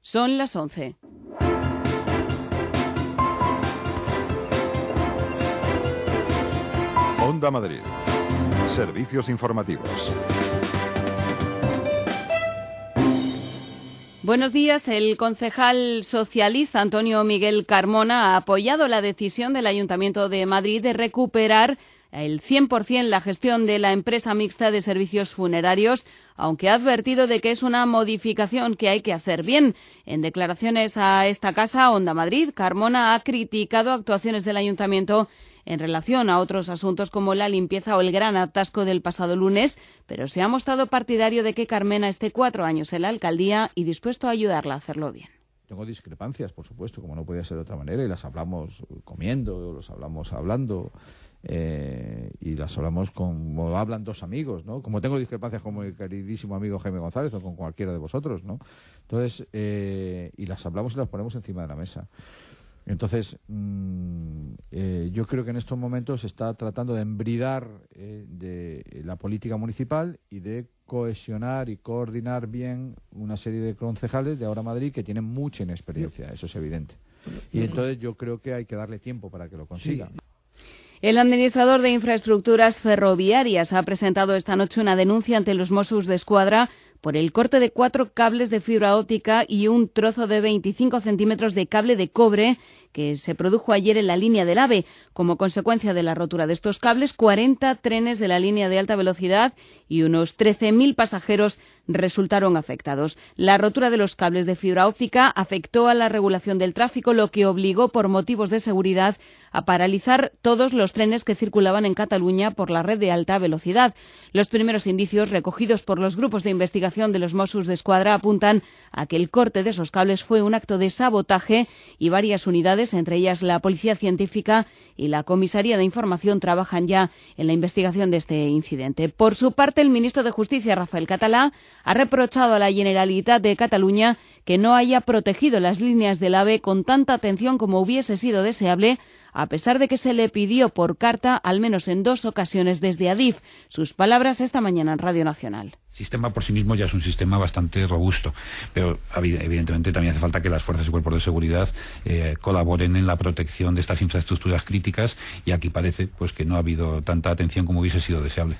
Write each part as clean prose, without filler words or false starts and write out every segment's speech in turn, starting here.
Son las 11. Onda Madrid. Servicios informativos. Buenos días. El concejal socialista Antonio Miguel Carmona ha apoyado la decisión del Ayuntamiento de Madrid de recuperar el 100% la gestión de la empresa mixta de servicios funerarios, aunque ha advertido de que es una modificación que hay que hacer bien. En declaraciones a esta casa, Onda Madrid, Carmona ha criticado actuaciones del Ayuntamiento en relación a otros asuntos como la limpieza o el gran atasco del pasado lunes, pero se ha mostrado partidario de que Carmena esté 4 años en la alcaldía y dispuesto a ayudarla a hacerlo bien. Tengo discrepancias, por supuesto, como no podía ser de otra manera, y las hablamos comiendo, las hablamos hablando, y las hablamos como hablan dos amigos, ¿no? Como tengo discrepancias con mi queridísimo amigo Jaime González o con cualquiera de vosotros, ¿no? Entonces, y las hablamos y las ponemos encima de la mesa. Entonces, yo creo que en estos momentos se está tratando de embridar de la política municipal y de cohesionar y coordinar bien una serie de concejales de Ahora Madrid que tienen mucha inexperiencia, eso es evidente. Y entonces yo creo que hay que darle tiempo para que lo consiga. Sí. El administrador de infraestructuras ferroviarias ha presentado esta noche una denuncia ante los Mossos d'Esquadra por el corte de 4 cables de fibra óptica y un trozo de 25 centímetros de cable de cobre que se produjo ayer en la línea del AVE. Como consecuencia de la rotura de estos cables, 40 trenes de la línea de alta velocidad y unos 13.000 pasajeros resultaron afectados. La rotura de los cables de fibra óptica afectó a la regulación del tráfico, lo que obligó por motivos de seguridad a paralizar todos los trenes que circulaban en Cataluña por la red de alta velocidad. Los primeros indicios recogidos por los grupos de investigación de los Mossos d'Esquadra apuntan a que el corte de esos cables fue un acto de sabotaje y varias unidades, entre ellas la Policía Científica y la Comisaría de Información, trabajan ya en la investigación de este incidente. Por su parte, el ministro de Justicia, Rafael Català, ha reprochado a la Generalitat de Cataluña que no haya protegido las líneas del AVE con tanta atención como hubiese sido deseable, a pesar de que se le pidió por carta al menos en 2 ocasiones desde Adif. Sus palabras esta mañana en Radio Nacional. El sistema por sí mismo ya es un sistema bastante robusto, pero evidentemente también hace falta que las fuerzas y cuerpos de seguridad colaboren en la protección de estas infraestructuras críticas, y aquí parece pues que no ha habido tanta atención como hubiese sido deseable.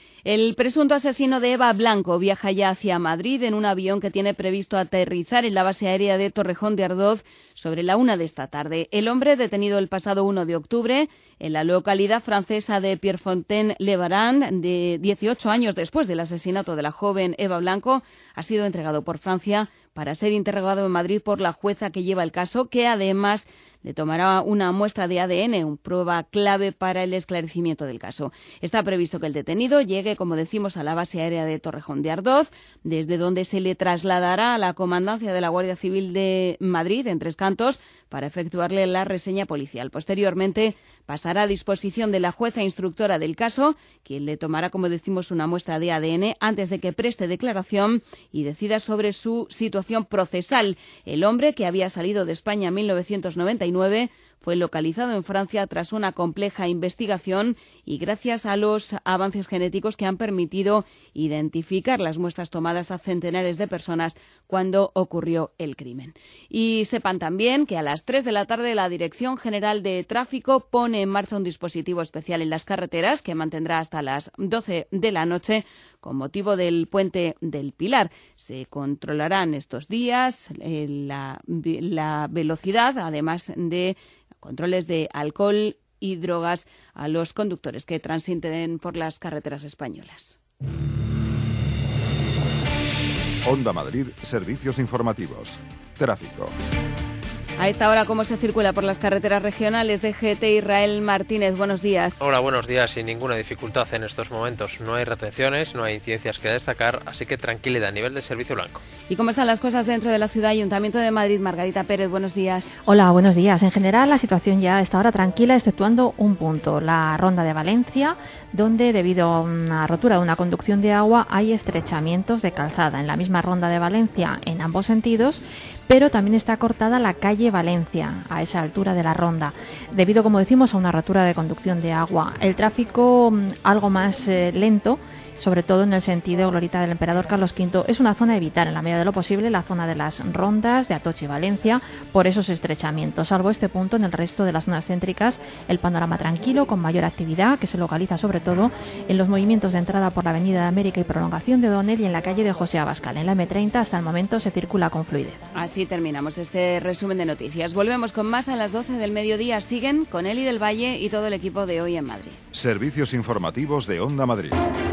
El presunto asesino de Eva Blanco viaja ya hacia Madrid en un avión que tiene previsto aterrizar en la base aérea de Torrejón de Ardoz sobre la 1 de esta tarde. El hombre, detenido el pasado 1 de octubre en la localidad francesa de Pierrefontaine-le-Varan, de 18 años después del asesinato de la joven Eva Blanco, ha sido entregado por Francia para ser interrogado en Madrid por la jueza que lleva el caso, que además le tomará una muestra de ADN, una prueba clave para el esclarecimiento del caso. Está previsto que el detenido llegue, como decimos, a la base aérea de Torrejón de Ardoz, desde donde se le trasladará a la comandancia de la Guardia Civil de Madrid, en Tres Cantos, para efectuarle la reseña policial. Posteriormente pasará a disposición de la jueza instructora del caso, quien le tomará, como decimos, una muestra de ADN antes de que preste declaración y decida sobre su situación procesal. El hombre, que había salido de España en 1999, fue localizado en Francia tras una compleja investigación y gracias a los avances genéticos que han permitido identificar las muestras tomadas a centenares de personas cuando ocurrió el crimen. Y sepan también que a las 3 de la tarde la Dirección General de Tráfico pone en marcha un dispositivo especial en las carreteras que mantendrá hasta las 12 de la noche con motivo del Puente del Pilar. Se controlarán estos días la velocidad, además de controles de alcohol y drogas a los conductores que transiten por las carreteras españolas. Onda Madrid, servicios informativos. Tráfico. A esta hora, ¿cómo se circula por las carreteras regionales? de GT Israel Martínez, buenos días. Hola, buenos días. Sin ninguna dificultad en estos momentos. No hay retenciones, no hay incidencias que destacar, así que tranquilidad a nivel de servicio blanco. ¿Y cómo están las cosas dentro de la ciudad? Ayuntamiento de Madrid, Margarita Pérez, buenos días. Hola, buenos días. En general, la situación ya está ahora tranquila, exceptuando un punto, la Ronda de Valencia, donde debido a una rotura de una conducción de agua hay estrechamientos de calzada. En la misma Ronda de Valencia, en ambos sentidos, pero también está cortada la calle Valencia, a esa altura de la ronda, debido, como decimos, a una rotura de conducción de agua. El tráfico algo más lento sobre todo en el sentido, Glorita, del emperador Carlos V. Es una zona a evitar en la medida de lo posible, la zona de las rondas de Atocha y Valencia, por esos estrechamientos. Salvo este punto, en el resto de las zonas céntricas, el panorama tranquilo, con mayor actividad, que se localiza sobre todo en los movimientos de entrada por la Avenida de América y prolongación de O'Donnell y en la calle de José Abascal. En la M30 hasta el momento se circula con fluidez. Así terminamos este resumen de noticias. Volvemos con más a las 12 del mediodía. Siguen con Eli del Valle y todo el equipo de Hoy en Madrid. Servicios informativos de Onda Madrid.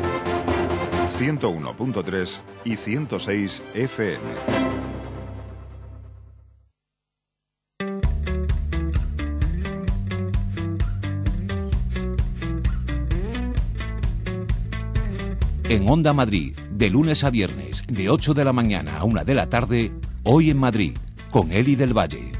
101.3 y 106 FM. En Onda Madrid, de lunes a viernes, de 8 de la mañana a 1 de la tarde, Hoy en Madrid, con Eli del Valle.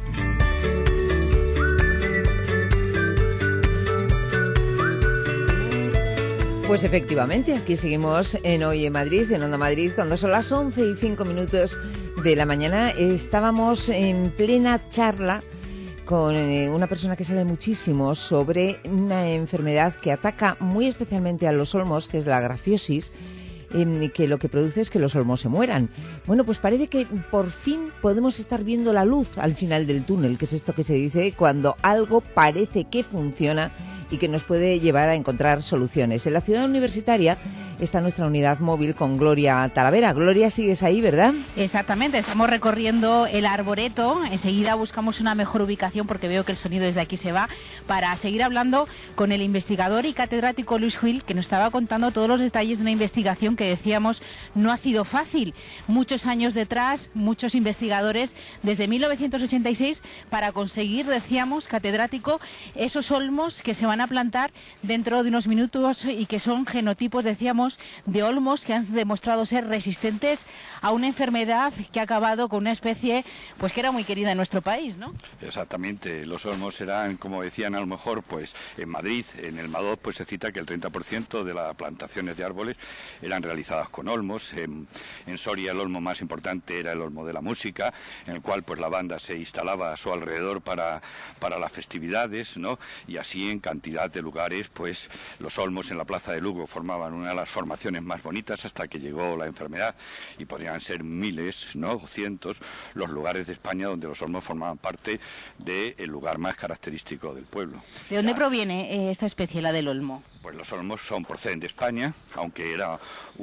Pues efectivamente, aquí seguimos en Hoy en Madrid, en Onda Madrid, cuando son las 11:05 de la mañana. Estábamos en plena charla con una persona que sabe muchísimo sobre una enfermedad que ataca muy especialmente a los olmos, que es la grafiosis, que lo que produce es que los olmos se mueran. Bueno, pues parece que por fin podemos estar viendo la luz al final del túnel, que es esto que se dice cuando algo parece que funciona y que nos puede llevar a encontrar soluciones. En la ciudad universitaria está nuestra unidad móvil con Gloria Talavera. Gloria, sigues ahí, ¿verdad? Exactamente, estamos recorriendo el arboreto. Enseguida buscamos una mejor ubicación porque veo que el sonido desde aquí se va, para seguir hablando con el investigador y catedrático Luis Gil, que nos estaba contando todos los detalles de una investigación que decíamos no ha sido fácil. Muchos años detrás, muchos investigadores desde 1986 para conseguir, decíamos, catedrático, esos olmos que se van a plantar dentro de unos minutos y que son genotipos, decíamos, de olmos que han demostrado ser resistentes a una enfermedad que ha acabado con una especie pues que era muy querida en nuestro país, ¿no? Exactamente, los olmos eran, como decían, a lo mejor, pues en Madrid, en el Madoz, pues se cita que el 30% de las plantaciones de árboles eran realizadas con olmos. En Soria el olmo más importante era el olmo de la música, en el cual pues la banda se instalaba a su alrededor para las festividades, ¿no? Y así en cantidad de lugares, pues los olmos en la plaza de Lugo formaban una de las formaciones más bonitas hasta que llegó la enfermedad, y podrían ser miles, ¿no?, o cientos los lugares de España donde los olmos formaban parte del lugar más característico del pueblo. ¿De dónde proviene esta especie, la del olmo? Pues los olmos proceden de España, aunque es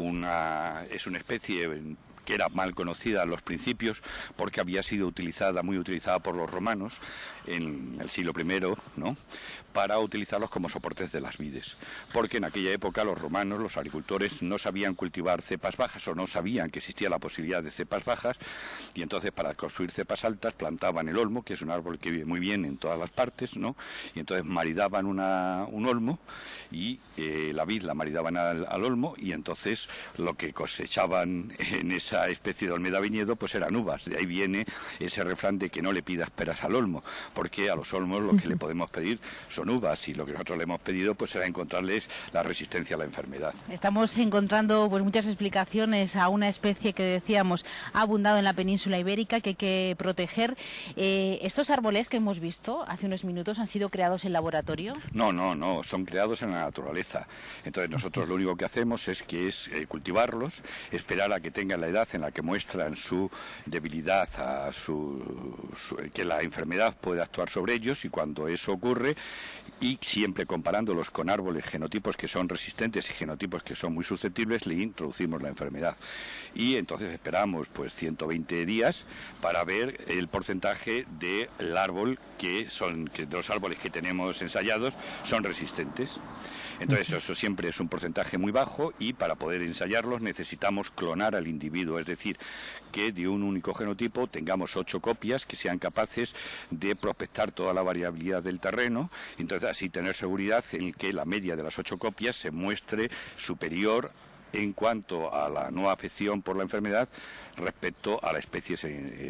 una especie que era mal conocida en los principios porque había sido muy utilizada por los romanos en el siglo I, ¿no?, para utilizarlos como soportes de las vides, porque en aquella época los romanos, los agricultores, no sabían cultivar cepas bajas o no sabían que existía la posibilidad de cepas bajas, y entonces para construir cepas altas plantaban el olmo, que es un árbol que vive muy bien en todas las partes, ¿no?, y entonces maridaban un olmo y la vid la maridaban al olmo, y entonces lo que cosechaban en esa especie de olmeda viñedo pues eran uvas. De ahí viene ese refrán de que no le pidas peras al olmo, porque a los olmos lo que le podemos pedir son uvas, y lo que nosotros le hemos pedido pues era encontrarles la resistencia a la enfermedad. Estamos encontrando pues muchas explicaciones a una especie que decíamos ha abundado en la península ibérica, que hay que proteger. ¿Estos árboles que hemos visto hace unos minutos han sido creados en laboratorio? No, son creados en la naturaleza. Entonces nosotros lo único que hacemos es cultivarlos, esperar a que tengan la edad en la que muestran su debilidad, que la enfermedad puede actuar sobre ellos, y cuando eso ocurre, y siempre comparándolos con árboles, genotipos que son resistentes y genotipos que son muy susceptibles, le introducimos la enfermedad. Y entonces esperamos pues 120 días para ver el porcentaje del árbol que de los árboles que tenemos ensayados son resistentes. Entonces eso siempre es un porcentaje muy bajo, y para poder ensayarlos necesitamos clonar al individuo, es decir, que de un único genotipo tengamos 8 copias que sean capaces de prospectar toda la variabilidad del terreno, entonces así tener seguridad en que la media de las 8 copias se muestre superior en cuanto a la no afección por la enfermedad respecto a la especie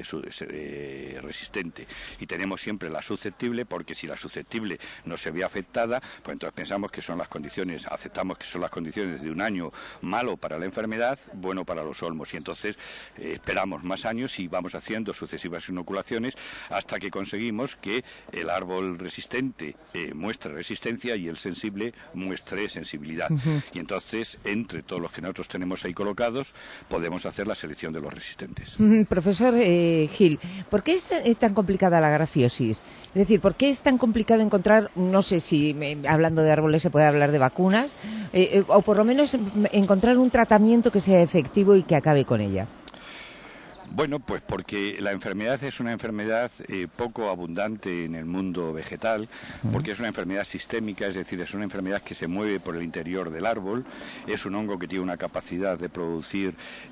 resistente. Y tenemos siempre la susceptible, porque si la susceptible no se ve afectada, pues entonces pensamos que aceptamos que son las condiciones de un año malo para la enfermedad, bueno para los olmos, y entonces esperamos más años y vamos haciendo sucesivas inoculaciones hasta que conseguimos que el árbol resistente muestre resistencia y el sensible muestre sensibilidad. Y entonces, entre todos los que nosotros tenemos ahí colocados, podemos hacer la selección de los resistentes. Profesor Gil, ¿por qué es tan complicada la grafiosis? Es decir, ¿por qué es tan complicado encontrar, no sé si hablando de árboles se puede hablar de vacunas, o por lo menos encontrar un tratamiento que sea efectivo y que acabe con ella? Bueno, pues porque la enfermedad es una enfermedad poco abundante en el mundo vegetal, porque es una enfermedad sistémica, es decir, es una enfermedad que se mueve por el interior del árbol, es un hongo que tiene una capacidad de producir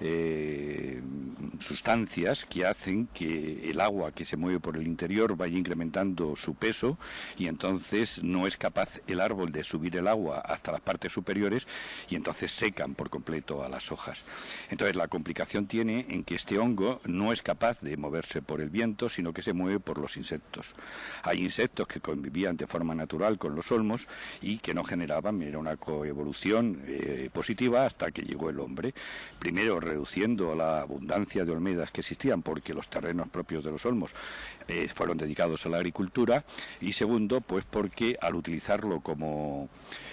sustancias que hacen que el agua que se mueve por el interior vaya incrementando su peso y entonces no es capaz el árbol de subir el agua hasta las partes superiores y entonces secan por completo a las hojas. Entonces la complicación tiene en que este hongo no es capaz de moverse por el viento, sino que se mueve por los insectos. Hay insectos que convivían de forma natural con los olmos y que no generaban, era una coevolución positiva hasta que llegó el hombre. Primero reduciendo la abundancia de olmedas que existían porque los terrenos propios de los olmos fueron dedicados a la agricultura y segundo, pues porque al utilizarlo como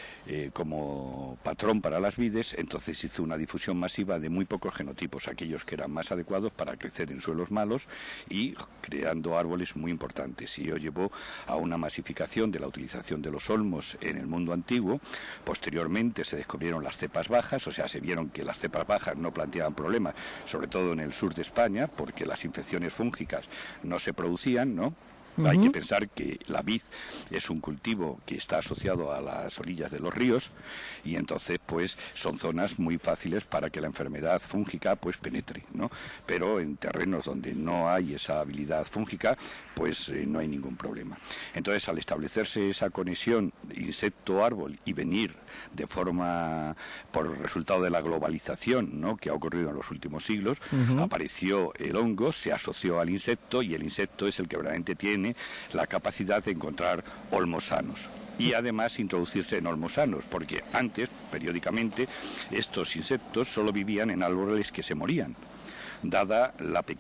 patrón para las vides, entonces hizo una difusión masiva de muy pocos genotipos, aquellos que eran más adecuados para crecer en suelos malos y creando árboles muy importantes. Y ello llevó a una masificación de la utilización de los olmos en el mundo antiguo. Posteriormente se descubrieron las cepas bajas, o sea, se vieron que las cepas bajas no planteaban problemas, sobre todo en el sur de España, porque las infecciones fúngicas no se producían, ¿no? Hay que pensar que la vid es un cultivo que está asociado a las orillas de los ríos y entonces pues son zonas muy fáciles para que la enfermedad fúngica pues penetre, ¿no? Pero en terrenos donde no hay esa habilidad fúngica pues no hay ningún problema. Entonces al establecerse esa conexión insecto-árbol y venir de forma por resultado de la globalización, ¿no?, que ha ocurrido en los últimos siglos, apareció el hongo, se asoció al insecto y el insecto es el que verdaderamente tiene la capacidad de encontrar olmos sanos y además introducirse en olmos sanos, porque antes, periódicamente, estos insectos solo vivían en árboles que se morían, dada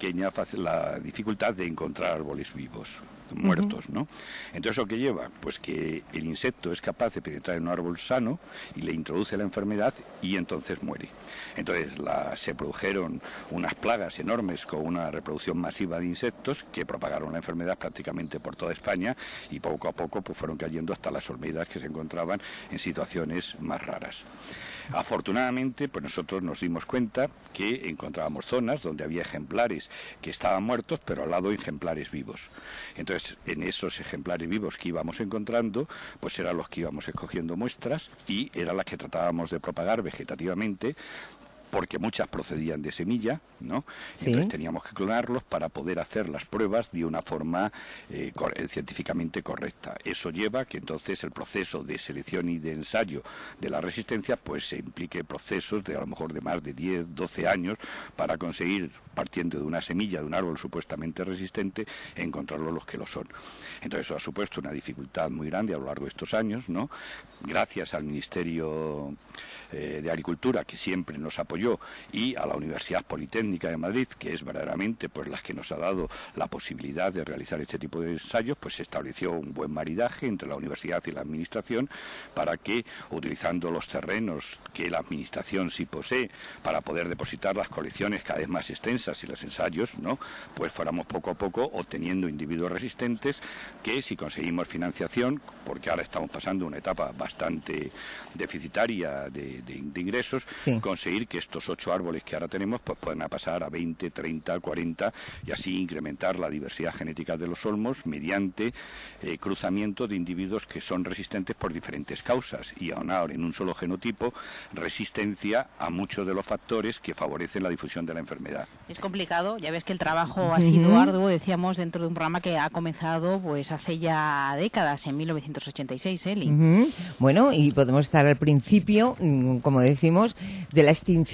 la dificultad de encontrar árboles vivos, muertos, ¿no? Entonces, ¿lo que lleva? Pues que el insecto es capaz de penetrar en un árbol sano y le introduce la enfermedad y entonces muere. Entonces, se produjeron unas plagas enormes con una reproducción masiva de insectos que propagaron la enfermedad prácticamente por toda España y poco a poco pues fueron cayendo hasta las olmedas que se encontraban en situaciones más raras. Afortunadamente, pues nosotros nos dimos cuenta que encontrábamos zonas donde había ejemplares que estaban muertos, pero al lado ejemplares vivos. Entonces, en esos ejemplares vivos que íbamos encontrando, pues eran los que íbamos escogiendo muestras y eran las que tratábamos de propagar vegetativamente, porque muchas procedían de semilla, ¿no? Sí. Entonces teníamos que clonarlos para poder hacer las pruebas de una forma científicamente correcta. Eso lleva que entonces el proceso de selección y de ensayo de la resistencia pues se implique procesos de a lo mejor de más de 10, 12 años para conseguir, partiendo de una semilla de un árbol supuestamente resistente, encontrarlos los que lo son. Entonces eso ha supuesto una dificultad muy grande a lo largo de estos años, ¿no? Gracias al Ministerio de Agricultura, que siempre nos apoyó, y a la Universidad Politécnica de Madrid, que es verdaderamente pues la que nos ha dado la posibilidad de realizar este tipo de ensayos, pues se estableció un buen maridaje entre la universidad y la administración para que, utilizando los terrenos que la administración sí posee para poder depositar las colecciones cada vez más extensas y los ensayos, ¿no?, pues fuéramos poco a poco obteniendo individuos resistentes que, si conseguimos financiación, porque ahora estamos pasando una etapa bastante deficitaria de ingresos, sí, conseguir que estos 8 árboles que ahora tenemos pues puedan pasar a 20, 30, 40 y así incrementar la diversidad genética de los olmos mediante cruzamiento de individuos que son resistentes por diferentes causas y aunar en un solo genotipo resistencia a muchos de los factores que favorecen la difusión de la enfermedad. Es complicado, ya ves que el trabajo ha sido arduo, decíamos, dentro de un programa que ha comenzado pues hace ya décadas, en 1986, Eli. Bueno, y podemos estar al principio, como decimos, de la extinción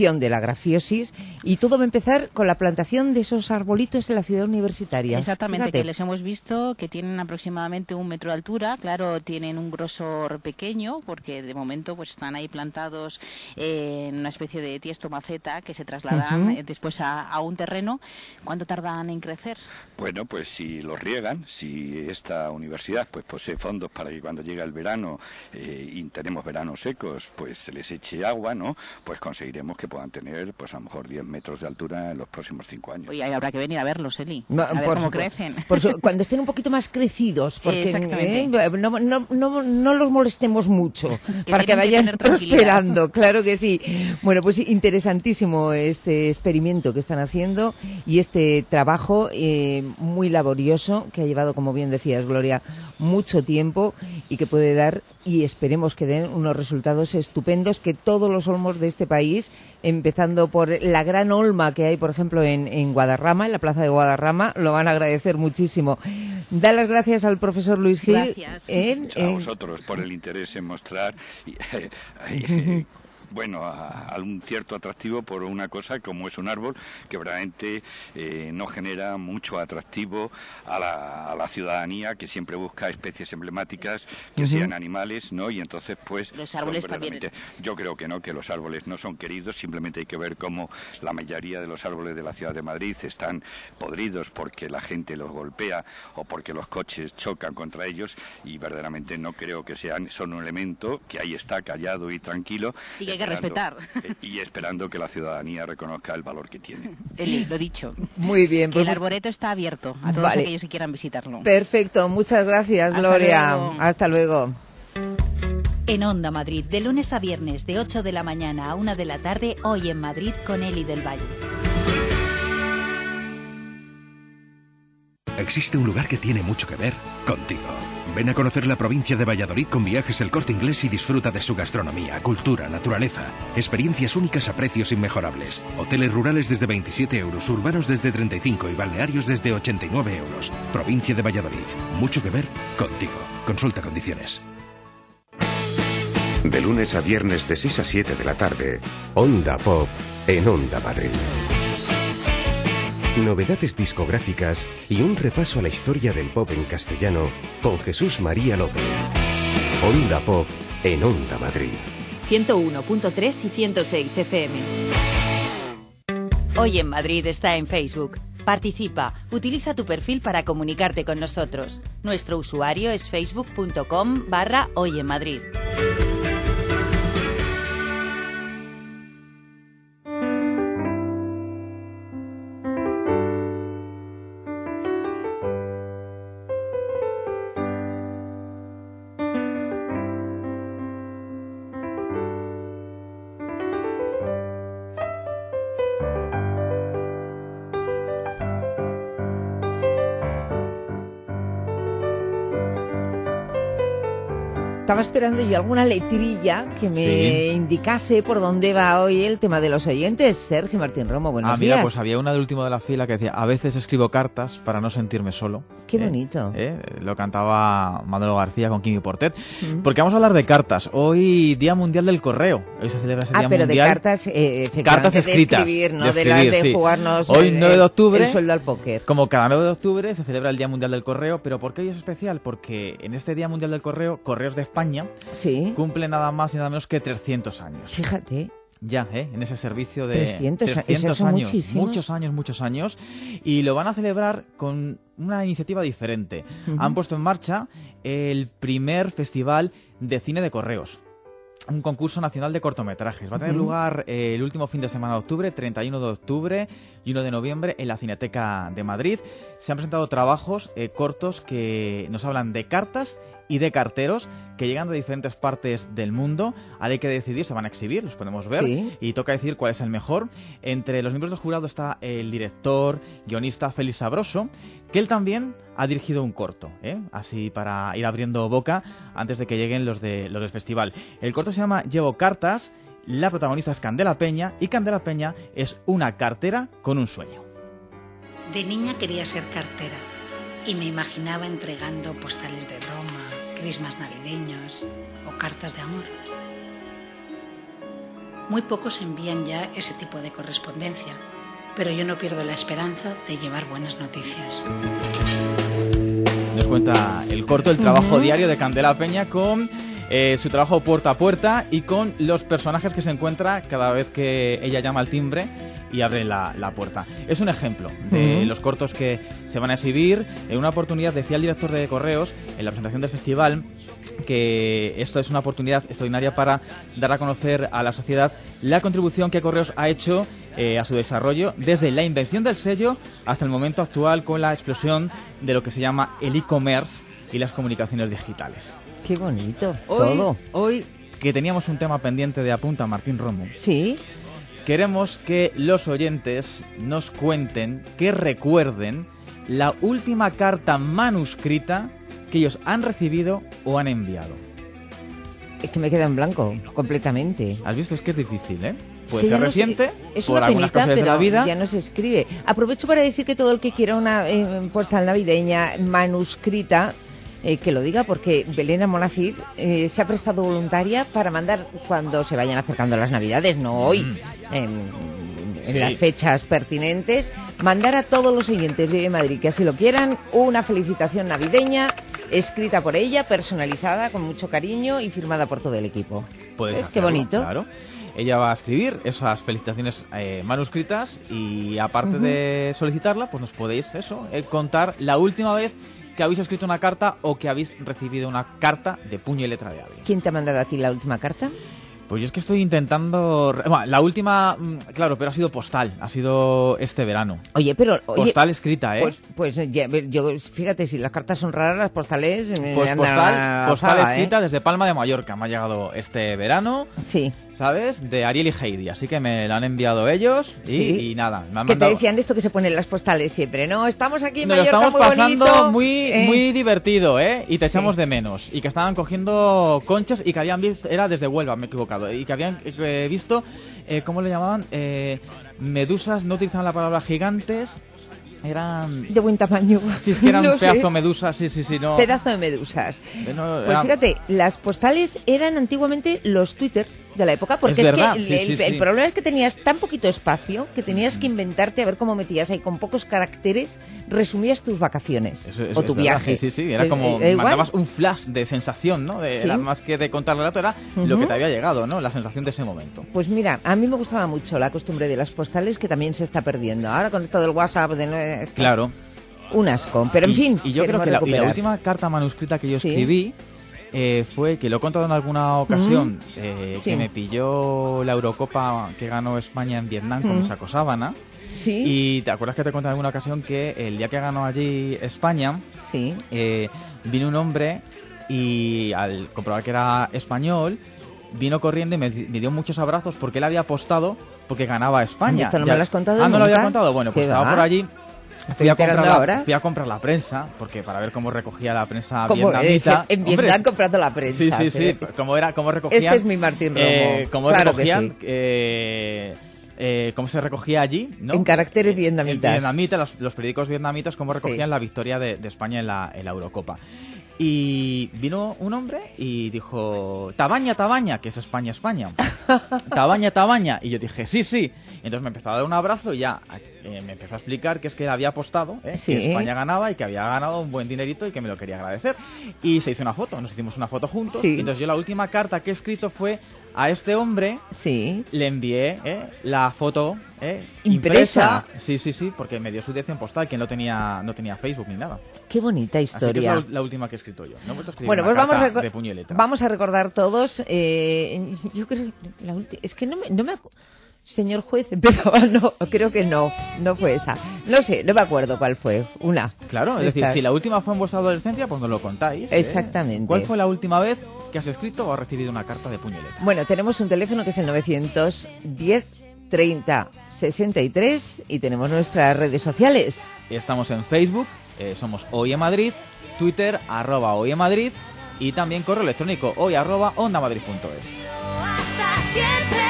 prevención de la grafiosis, y todo va a empezar con la plantación de esos arbolitos en la ciudad universitaria. Exactamente, Fíjate. que les hemos visto que tienen aproximadamente 1 metro de altura. Claro, tienen un grosor pequeño porque de momento pues están ahí plantados en una especie de tiesto maceta que se trasladan después a un terreno. ¿Cuánto tardan en crecer? Bueno, pues si los riegan, si esta universidad pues posee fondos para que cuando llega el verano y tenemos veranos secos, pues se les eche agua, ¿no? Pues conseguiremos que puedan tener pues a lo mejor 10 metros de altura en los próximos 5 años. Oye, habrá que venir a verlos, Eli, a ver cómo crecen. Cuando estén un poquito más crecidos, porque no los molestemos mucho, para que vayan prosperando, claro que sí. Bueno, pues interesantísimo este experimento que están haciendo y este trabajo muy laborioso que ha llevado, como bien decías, Gloria, mucho tiempo y que puede dar, y esperemos que den, unos resultados estupendos, que todos los olmos de este país, empezando por la gran olma que hay, por ejemplo, en Guadarrama, en la plaza de Guadarrama, lo van a agradecer muchísimo. Da las gracias al profesor Luis Gil. Gracias. A vosotros por el interés en mostrar bueno, a un cierto atractivo por una cosa como es un árbol que verdaderamente no genera mucho atractivo a la ciudadanía, que siempre busca especies emblemáticas que sean animales, ¿no? Y entonces pues los árboles también. Yo creo que no, que los árboles no son queridos, simplemente hay que ver cómo la mayoría de los árboles de la ciudad de Madrid están podridos porque la gente los golpea o porque los coches chocan contra ellos, y verdaderamente no creo que son un elemento que ahí está callado y tranquilo. Y que hay que respetar. Y esperando que la ciudadanía reconozca el valor que tiene. Eli, lo dicho. Muy bien. Que el arboreto está abierto a todos aquellos que quieran visitarlo. Perfecto, muchas gracias, Gloria. Hasta luego. En Onda Madrid, de lunes a viernes, de 8 de la mañana a 1 de la tarde, Hoy en Madrid con Eli del Valle. Existe un lugar que tiene mucho que ver contigo. Ven a conocer la provincia de Valladolid con Viajes El Corte Inglés y disfruta de su gastronomía, cultura, naturaleza, experiencias únicas a precios inmejorables. Hoteles rurales desde 27 euros, urbanos desde 35 y balnearios desde 89 euros. Provincia de Valladolid. Mucho que ver contigo. Consulta condiciones. De lunes a viernes de 6 a 7 de la tarde, Onda Pop en Onda Madrid. Novedades discográficas y un repaso a la historia del pop en castellano con Jesús María López. Onda Pop en Onda Madrid. 101.3 y 106 FM. Hoy en Madrid está en Facebook. Participa, utiliza tu perfil para comunicarte con nosotros. Nuestro usuario es facebook.com/Hoy en Madrid. Estaba esperando yo alguna letrilla que me indicase por dónde va hoy el tema de los oyentes. Sergio Martín Romo, buenos días. Mira, pues había una de último de la fila que decía: a veces escribo cartas para no sentirme solo. Qué bonito. Lo cantaba Manolo García con Quimi Portet. Porque vamos a hablar de cartas. Hoy, Día Mundial del Correo. Hoy se celebra ese Día Mundial. Pero de cartas, cartas escritas. De escribir, ¿no? De las de jugarnos hoy, 9 de octubre, el sueldo al póker. Como cada 9 de octubre se celebra el Día Mundial del Correo. ¿Pero por qué hoy es especial? Porque en este Día Mundial del Correo, Correos de España cumple nada más y nada menos que 300 años. Fíjate. Ya, en ese servicio de 300 años, muchísimos. muchos años, y lo van a celebrar con una iniciativa diferente. Han puesto en marcha el primer festival de cine de correos, un concurso nacional de cortometrajes. Va a tener lugar el último fin de semana de octubre, 31 de octubre y 1 de noviembre, en la Cineteca de Madrid. Se han presentado trabajos cortos que nos hablan de cartas y de carteros que llegan de diferentes partes del mundo. Ahora hay que decidir, se van a exhibir, los podemos ver, y toca decidir cuál es el mejor. Entre los miembros del jurado está el director, guionista Félix Sabroso, que él también ha dirigido un corto, así para ir abriendo boca antes de que lleguen los del festival. El corto se llama Llevo cartas, la protagonista es Candela Peña, y Candela Peña es una cartera con un sueño. De niña quería ser cartera y me imaginaba entregando postales de Roma, crismas navideños o cartas de amor. Muy pocos envían ya ese tipo de correspondencia, pero yo no pierdo la esperanza de llevar buenas noticias. Nos cuenta el corto, el trabajo diario de Candela Peña con su trabajo puerta a puerta y con los personajes que se encuentra cada vez que ella llama al timbre y abre la puerta. Es un ejemplo de los cortos que se van a exhibir. En una oportunidad decía el director de Correos en la presentación del festival que esto es una oportunidad extraordinaria para dar a conocer a la sociedad la contribución que Correos ha hecho a su desarrollo desde la invención del sello hasta el momento actual con la explosión de lo que se llama el e-commerce y las comunicaciones digitales. Qué bonito, todo. Hoy que teníamos un tema pendiente de Apunta Martín Romo. Sí. Queremos que los oyentes nos cuenten, que recuerden la última carta manuscrita que ellos han recibido o han enviado. Es que me queda en blanco, completamente. ¿Has visto? Es que es difícil, ¿eh? Puede que ser no reciente, es por una algunas penita, cosas de pero la vida. ya no se escribe. Aprovecho para decir que todo el que quiera una postal navideña manuscrita, que lo diga, porque Belén Almonacid se ha prestado voluntaria para mandar cuando se vayan acercando las Navidades, no hoy, en las fechas pertinentes, mandar a todos los oyentes de Madrid que así lo quieran una felicitación navideña escrita por ella, personalizada, con mucho cariño y firmada por todo el equipo. Puedes Qué bonito. Claro. Ella va a escribir esas felicitaciones manuscritas y aparte de solicitarla, pues nos podéis contar la última vez que habéis escrito una carta o que habéis recibido una carta de puño y letra de alguien. ¿Quién te ha mandado a ti la última carta? Pues yo es que estoy intentando... Bueno, la última, claro, pero ha sido postal, ha sido este verano. Oye, pero... Postal escrita, ¿eh? Pues yo, fíjate, si las cartas son raras, las postales... Pues postal escrita desde Palma de Mallorca, me ha llegado este verano. Sí. ¿Sabes? De Ariel y Heidi, así que me la han enviado ellos y nada. Me han que mandado... te decían esto que se pone en las postales siempre, ¿no? Estamos aquí en Nos lo Mallorca, estamos pasando bonito, muy divertido, ¿eh? Y te echamos de menos. Y que estaban cogiendo conchas y que habían visto... Era desde Huelva, me he equivocado. Y que habían visto... ¿cómo le llamaban? Medusas, no utilizaban la palabra gigantes... Eran... De buen tamaño. Sí, es que eran No un pedazo sé. de medusas, sí, no... Pedazo de medusas. No, Pues fíjate, las postales eran antiguamente los Twitter de la época, porque es verdad, que el problema es que tenías tan poquito espacio que tenías que inventarte a ver cómo metías ahí con pocos caracteres, resumías tus vacaciones o tu viaje. Sí, era como mandabas un flash de sensación, ¿no? Era más que de contar el relato, era lo que te había llegado, ¿no? La sensación de ese momento. Pues mira, a mí me gustaba mucho la costumbre de las postales, que también se está perdiendo. Ahora con todo el WhatsApp... Claro. Un asco, pero en fin. Y yo creo que la última carta manuscrita que yo escribí fue, que lo he contado en alguna ocasión, que me pilló la Eurocopa que ganó España en Vietnam con Saco Sábana. Sí. Y te acuerdas que te conté en alguna ocasión que el día que ganó allí España, vino un hombre y al comprobar que era español, vino corriendo y me dio muchos abrazos porque él había apostado porque ganaba España. ¿Esto no me lo has contado nunca? ¿No lo había contado? Bueno, pues estaba por allí. Fui a comprar la prensa, porque para ver cómo recogía la prensa vietnamita. En Vietnam comprando la prensa. Sí. Cómo recogían. Este es mi Martín Romo. Cómo claro recogían, que sí. cómo se recogía allí, ¿no? En caracteres vietnamitas. Los periódicos vietnamitas, cómo recogían la victoria de España en la Eurocopa. Y vino un hombre y dijo, Tabaña, que es España. Tabaña. Y yo dije, sí. Entonces me empezó a dar un abrazo y ya me empezó a explicar que es que él había apostado, que España ganaba y que había ganado un buen dinerito y que me lo quería agradecer. Y se hizo una foto, nos hicimos una foto juntos. Y entonces yo la última carta que he escrito fue a este hombre, le envié la foto impresa. Sí, porque me dio su dirección postal, que no tenía Facebook ni nada. Qué bonita historia. Así que es la última que he escrito yo. No he vuelto a escribir bueno, una pues carta de puño y letra. Vamos a recordar todos. Yo creo la última. Es que no me señor juez, pero no, creo que no fue esa. No sé, no me acuerdo cuál fue. Una. Claro, es decir, si la última fue en vuestra adolescencia, pues nos lo contáis. Exactamente. ¿Cuál fue la última vez que has escrito o has recibido una carta de puño y letra? Bueno, tenemos un teléfono que es el 910 30 63 y tenemos nuestras redes sociales. Estamos en Facebook, somos Hoy en Madrid, Twitter, @hoyemadrid y también correo electrónico hoy@ondamadrid.es. Hasta siempre.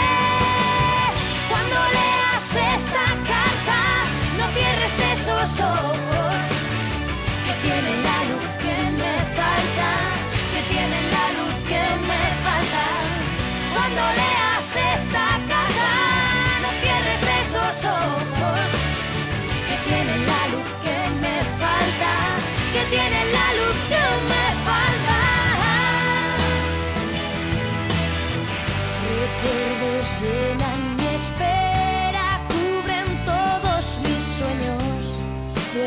Cuando leas esta carta, no cierres esos ojos que tienen la luz que me falta, que tienen la luz que me falta. Cuando leas esta carta.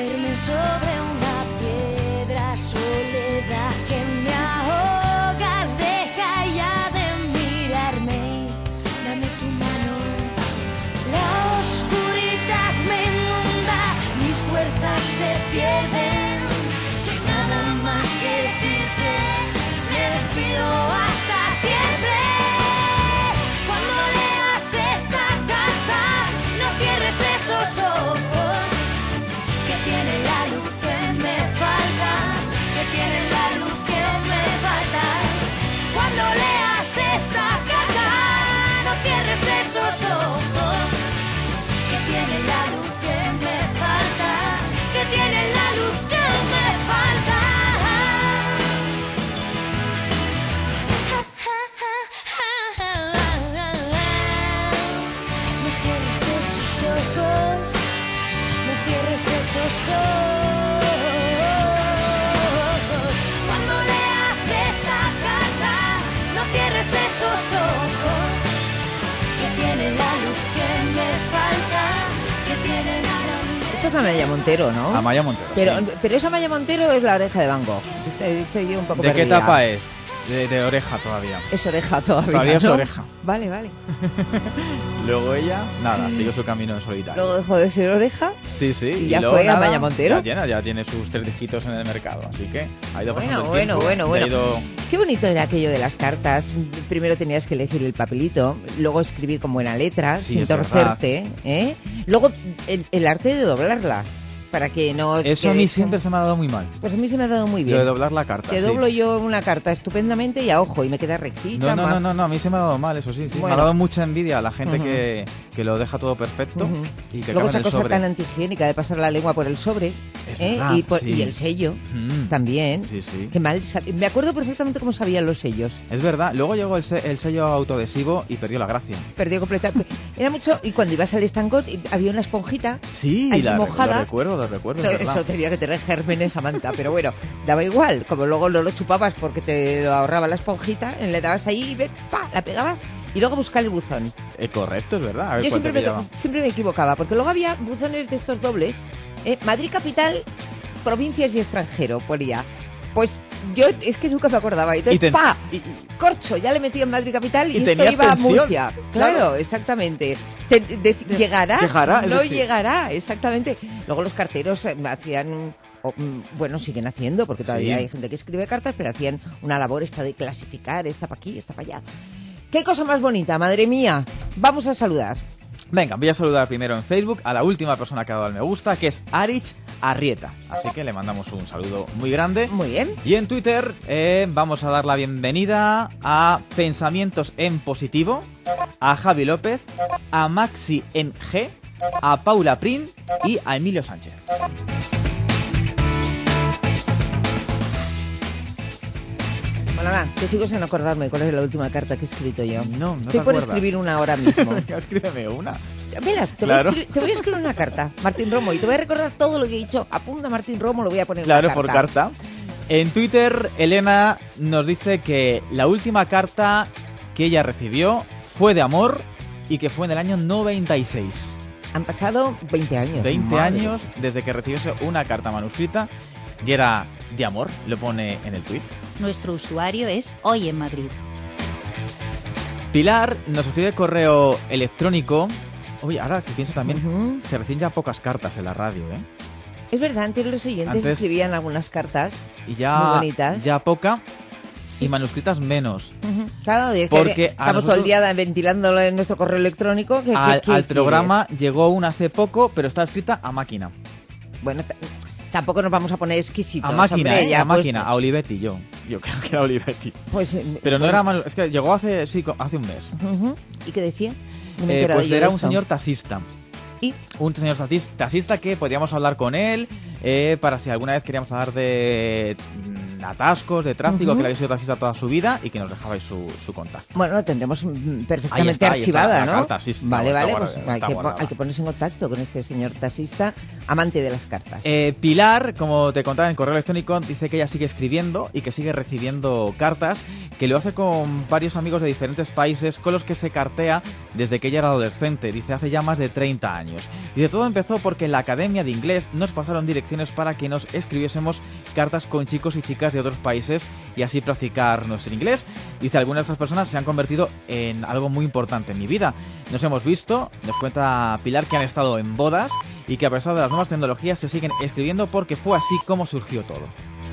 caerme sobre una piedra, soledad que me ahogas, deja ya de mirarme, dame tu mano. La oscuridad me inunda, mis fuerzas se pierden, sin nada más que decirte, me despido hasta siempre. Cuando leas esta carta, no cierres esos ojos, que tienen la luz que me falta, que tienen la luz que me falta. Cuando leas esta carta, no cierres esos ojos, que tienen la luz que me falta, que tienen la luz que me falta. No cierres esos ojos, no cierres esos ojos. Cuando leas esta carta, no cierres esos ojos, que tienen la luz que me falta, que tienen la luz. Esta es Amaya Montero, ¿no? Amaya Montero. Pero esa Amaya Montero es la oreja de Van Gogh. Estoy yo un poco ¿De qué perdida. etapa es? De oreja todavía. Es oreja todavía. Todavía es ¿no? oreja. Vale, vale. Luego ella, nada, siguió su camino en solitario. Luego dejó de ser oreja. Sí, sí. Y ya luego fue nada, Amaya Montero. Ya tiene sus 3 disquitos en el mercado, así que ha ido pasando Bueno, el tiempo, bueno. y ha ido- Qué bonito era aquello de las cartas. Primero tenías que elegir el papelito, luego escribir con buena letra, Sí, sin es verdad. torcerte, ¿eh? Luego el arte de doblarla, para que no... Eso a quede- mí siempre se me ha dado muy mal. Pues a mí se me ha dado muy bien. Lo de doblar la carta. Te sí. doblo yo una carta estupendamente y a ojo, y me queda rectita. No, a mí se me ha dado mal, eso sí. Me Bueno. ha dado mucha envidia a la gente Ujú. que lo deja todo perfecto Ujú. y que Luego acaba esa en el cosa sobre. tan antihigiénica de pasar la lengua por el sobre, Es verdad, sí. y el sello Mm. también. Sí, sí. Qué mal me acuerdo perfectamente cómo sabían los sellos. Es verdad, luego llegó el sello autoadhesivo y perdió la gracia. Perdió completamente. Era mucho, y cuando ibas al Stangot había una esponjita Sí, ahí lo mojada. recuerdo, es verdad. Eso tenía que tener gérmenes, Samantha, pero bueno, daba igual. Como luego no lo chupabas porque te lo ahorraba la esponjita, le dabas ahí y ¡pa! La pegabas y luego buscar el buzón. Correcto, es verdad. A ver Yo cuánto pillaba. siempre me equivocaba, porque luego había buzones de estos dobles. Madrid capital, provincias y extranjero, ponía. Pues yo es que nunca me acordaba. Entonces, Y te- ¡pa! Corcho, ya le metí en Madrid capital y, Y esto tenías iba tensión. a Murcia. Claro, exactamente. ¿Llegará? Llegará, es No decir- llegará, exactamente. Luego los carteros hacían... bueno, siguen haciendo, porque todavía Sí. hay gente que escribe cartas, pero hacían una labor esta de clasificar, esta para aquí, esta para allá. ¡Qué cosa más bonita, madre mía! Vamos a saludar. Venga, voy a saludar primero en Facebook a la última persona que ha dado el me gusta, que es Arich Arrieta. Así que le mandamos un saludo muy grande. Muy bien. Y en Twitter vamos a dar la bienvenida a Pensamientos en Positivo, a Javi López, a Maxi en G, a Paula Prin y a Emilio Sánchez. Bueno, va, que sigo sin acordarme cuál es la última carta que he escrito yo. No Estoy te por acuerdas. escribir una ahora mismo. Venga, escríbeme una. Mira, Claro. te voy a escribir una carta, Martín Romo, y te voy a recordar todo lo que he dicho. Apunta Martín Romo, lo voy a poner Claro, en por una carta. carta. En Twitter, Elena nos dice que la última carta que ella recibió fue de amor y que fue en el año 96. Han pasado 20 años. 20 Madre. años desde que recibiese una carta manuscrita y era de amor, lo pone en el tuit. Nuestro usuario es Hoy en Madrid. Pilar nos escribe correo electrónico. Oye, ahora que pienso también, se reciben ya pocas cartas en la radio, ¿eh? Es verdad, antes los oyentes Antes- escribían algunas cartas Y ya, muy bonitas. ya poca y manuscritas menos. Ujú. Claro, y es Porque que a estamos todo nosotros- el día ventilándolo en nuestro correo electrónico. Al ¿Qué programa llegó una hace poco, pero está escrita a máquina. quieres? Bueno, tampoco nos vamos a poner exquisitos. A máquina, hombre, ya, a pues, máquina, a Olivetti, yo creo que era Olivetti. Pues, Pero no bueno. era es que llegó hace un mes. Ujú. ¿Y qué decía? No me he enterado Pues yo era de un esto. señor taxista. ¿Y? Un señor taxista que podíamos hablar con él para si alguna vez queríamos hablar atascos de tráfico, que le habéis sido taxista toda su vida y que nos dejabais su contacto. Bueno, lo tendremos perfectamente Ahí archivada, está, ¿no? la carta, sí, está, vale, está pues guardada. hay que ponerse en contacto con este señor taxista, amante de las cartas. Pilar, como te contaba en correo electrónico, dice que ella sigue escribiendo y que sigue recibiendo cartas, que lo hace con varios amigos de diferentes países con los que se cartea desde que ella era adolescente. Dice, hace ya más de 30 años. Dice, todo empezó porque en la Academia de Inglés nos pasaron direcciones para que nos escribiésemos cartas con chicos y chicas de otros países y así practicar nuestro inglés. Dice, algunas de estas personas se han convertido en algo muy importante en mi vida. Nos hemos visto, nos cuenta Pilar, que han estado en bodas y que a pesar de las nuevas tecnologías se siguen escribiendo porque fue así como surgió todo.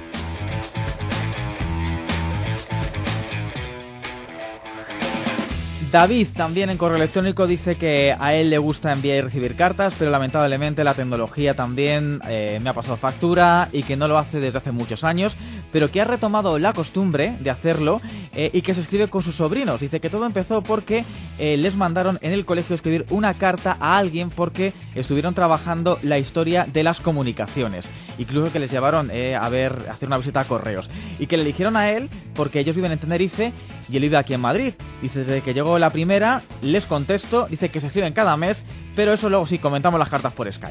David también en correo electrónico dice que a él le gusta enviar y recibir cartas, pero lamentablemente la tecnología también me ha pasado factura y que no lo hace desde hace muchos años, pero que ha retomado la costumbre de hacerlo y que se escribe con sus sobrinos. Dice que todo empezó porque les mandaron en el colegio escribir una carta a alguien porque estuvieron trabajando la historia de las comunicaciones, incluso que les llevaron a hacer una visita a correos y que le eligieron a él porque ellos viven en Tenerife y él vive aquí en Madrid. Dice, desde que llegó la primera, les contesto, dice que se escriben cada mes, pero eso luego sí, comentamos las cartas por Skype.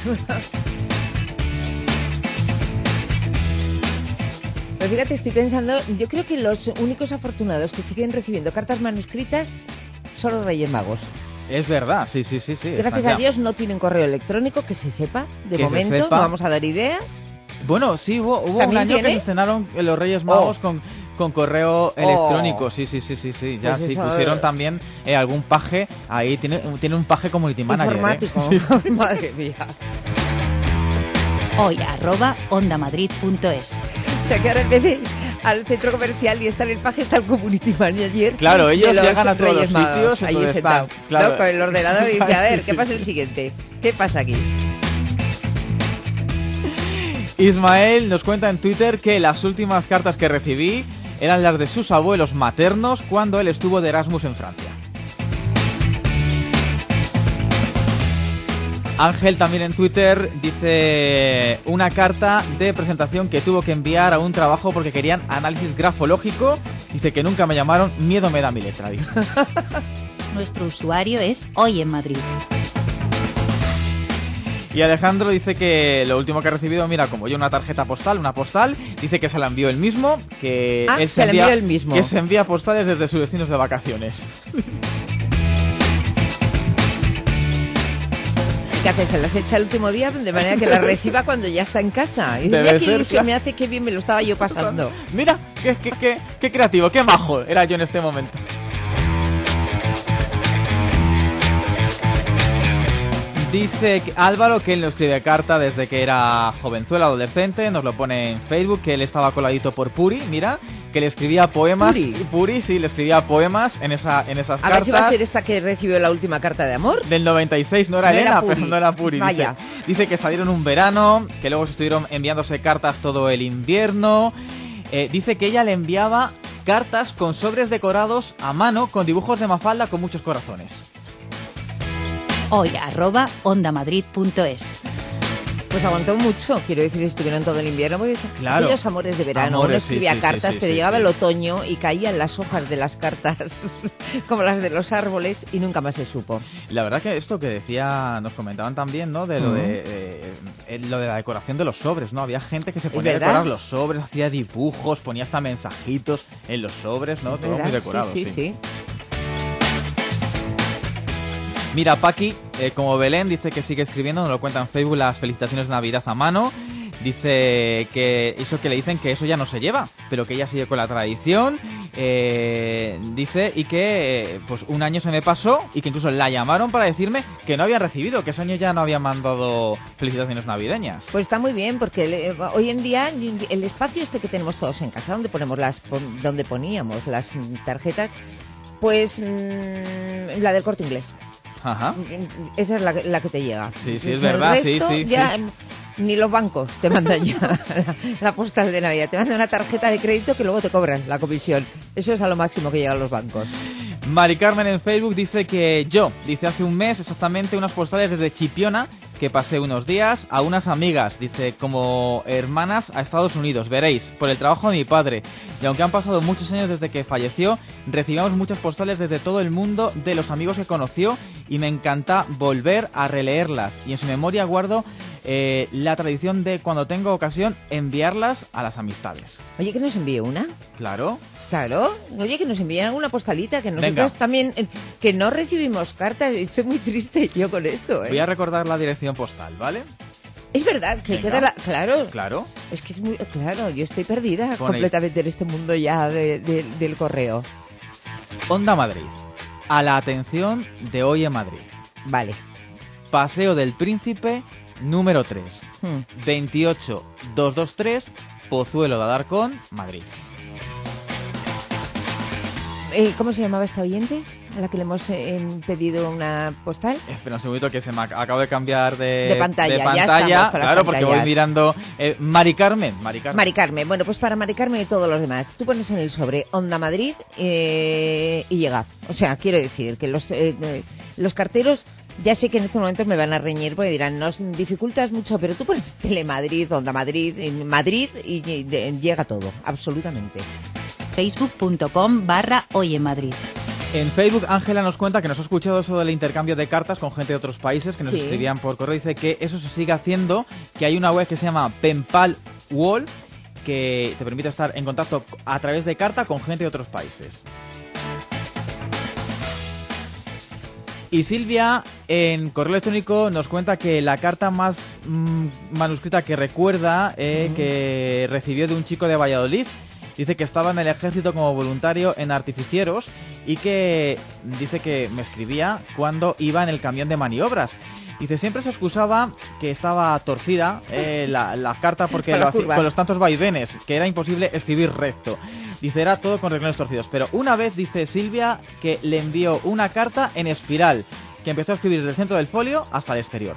Pero fíjate, estoy pensando, yo creo que los únicos afortunados que siguen recibiendo cartas manuscritas son los Reyes Magos. Es verdad, sí. Gracias a Dios no tienen correo electrónico, que se sepa, de momento, no vamos a dar ideas. Bueno, sí, hubo un año que se estrenaron los Reyes Magos con correo electrónico, sí, ya pues sí, pusieron también algún paje, ahí tiene un paje community manager. Informático, sí. Madre mía. hoy@ondamadrid.es. O sea que ahora en vez de al centro comercial y estar el paje está el community manager. Claro, ellos llegan a todos los sitios, ahí están, claro, ¿no? Con el ordenador y dice, a ver, ¿qué pasa el siguiente? ¿Qué pasa aquí? Ismael nos cuenta en Twitter que las últimas cartas que recibí eran las de sus abuelos maternos cuando él estuvo de Erasmus en Francia. Ángel también en Twitter dice una carta de presentación que tuvo que enviar a un trabajo porque querían análisis grafológico. Dice que nunca me llamaron, miedo me da mi letra. Nuestro usuario es Hoy en Madrid. Y Alejandro dice que lo último que ha recibido, mira, como yo, una tarjeta postal, una postal, dice que se la envió él mismo, que él se envía, él mismo. Que se envía postales desde sus destinos de vacaciones. ¿Qué hace? Se las echa el último día de manera que las reciba cuando ya está en casa. Y dice, mira qué ilusión me hace, qué bien me lo estaba yo pasando. Mira, qué creativo, qué majo era yo en este momento. Dice Álvaro que él no escribe carta desde que era jovenzuela, adolescente, nos lo pone en Facebook, que él estaba coladito por Puri, mira, que le escribía poemas. Puri, sí, le escribía poemas en esas cartas. A ver si va a ser esta que recibió la última carta de amor. Del 96, no era Elena, pero no era Puri. Vaya. Dice que salieron un verano, que luego se estuvieron enviándose cartas todo el invierno. Dice que ella le enviaba cartas con sobres decorados a mano con dibujos de Mafalda con muchos corazones. hoy@ondamadrid.es. Pues aguantó mucho, quiero decir, estuvieron todo el invierno, porque claro. Aquellos amores de verano, uno escribía cartas, pero llegaba el otoño y caían las hojas de las cartas como las de los árboles y nunca más se supo. La verdad que esto que decía, nos comentaban también, ¿no? De lo lo de la decoración de los sobres, ¿no? Había gente que se ponía a decorar los sobres, hacía dibujos, ponía hasta mensajitos en los sobres, ¿no? Todo muy decorado, sí. Mira, Paqui, como Belén, dice que sigue escribiendo, nos lo cuenta en Facebook, las felicitaciones de Navidad a mano. Dice que eso que le dicen que eso ya no se lleva, pero que ella sigue con la tradición. Dice y que pues un año se me pasó y que incluso la llamaron para decirme que no habían recibido, que ese año ya no habían mandado felicitaciones navideñas. Pues está muy bien, porque hoy en día el espacio este que tenemos todos en casa, donde poníamos las tarjetas, pues la del Corte Inglés. Ajá. Esa es la que te llega. Sí, es verdad, sí. Ya, ni los bancos te mandan ya la postal de Navidad. Te mandan una tarjeta de crédito que luego te cobran la comisión. Eso es a lo máximo que llegan los bancos. Mari Carmen en Facebook dice que dice hace un mes exactamente unas postales desde Chipiona que pasé unos días a unas amigas, dice, como hermanas a Estados Unidos, veréis, por el trabajo de mi padre. Y aunque han pasado muchos años desde que falleció, recibimos muchas postales desde todo el mundo de los amigos que conoció y me encanta volver a releerlas. Y en su memoria guardo la tradición de, cuando tengo ocasión, enviarlas a las amistades. Oye, ¿que nos envíe una? Claro. Claro, oye, que nos envíen alguna postalita, que nosotros Venga. también, que no recibimos cartas. Estoy muy triste yo con esto, ¿eh? Voy a recordar la dirección postal, ¿vale? Es verdad, que Venga. queda Claro. Claro. Es que es muy... Claro, yo estoy perdida Ponéis- completamente en este mundo ya del correo. Onda Madrid. A la atención de Hoy en Madrid. Vale. Paseo del Príncipe, número 3. 28223, Pozuelo de Alarcón, Madrid. ¿Cómo se llamaba esta oyente a la que le hemos pedido una postal? Espera un segundito que se me acabo de cambiar De pantalla, ya estamos con las claro, porque voy pantallas. mirando. Mari Carmen. Mari Carmen. Bueno, pues para Mari Carmen y todos los demás, tú pones en el sobre Onda Madrid y llega. O sea, quiero decir que los carteros, ya sé que en estos momentos me van a reñir porque dirán, nos dificultas mucho, pero tú pones Telemadrid, Onda Madrid, en Madrid y llega todo, absolutamente. Facebook.com/Hoy en Madrid. En Facebook, Ángela nos cuenta que nos ha escuchado eso del intercambio de cartas con gente de otros países que nos Sí. escribían por correo. Dice que eso se sigue haciendo, que hay una web que se llama Penpal Wall que te permite estar en contacto a través de carta con gente de otros países. Y Silvia, en correo electrónico, nos cuenta que la carta más manuscrita que recuerda que recibió de un chico de Valladolid. Dice que estaba en el ejército como voluntario en artificieros y que dice que me escribía cuando iba en el camión de maniobras. Dice, siempre se excusaba que estaba torcida la carta porque Con la lo hacía- curva. con los tantos vaivenes, que era imposible escribir recto. Dice, era todo con renglones torcidos. Pero una vez, dice Silvia, que le envió una carta en espiral, que empezó a escribir desde el centro del folio hasta el exterior.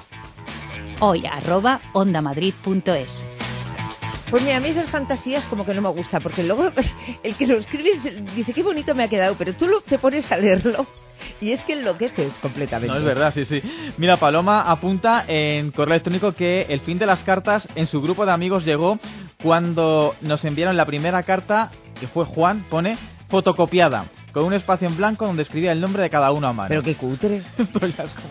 Hoy@ondamadrid.es. Pues mira, a mí esas fantasías como que no me gusta, porque luego el que lo escribe dice qué bonito me ha quedado, pero tú te pones a leerlo y es que enloqueces completamente. No, es verdad, sí, sí. Mira, Paloma apunta en correo electrónico que el fin de las cartas en su grupo de amigos llegó cuando nos enviaron la primera carta, que fue Juan, pone fotocopiada, con un espacio en blanco donde escribía el nombre de cada uno a mano. Pero qué cutre. Esto ya es como...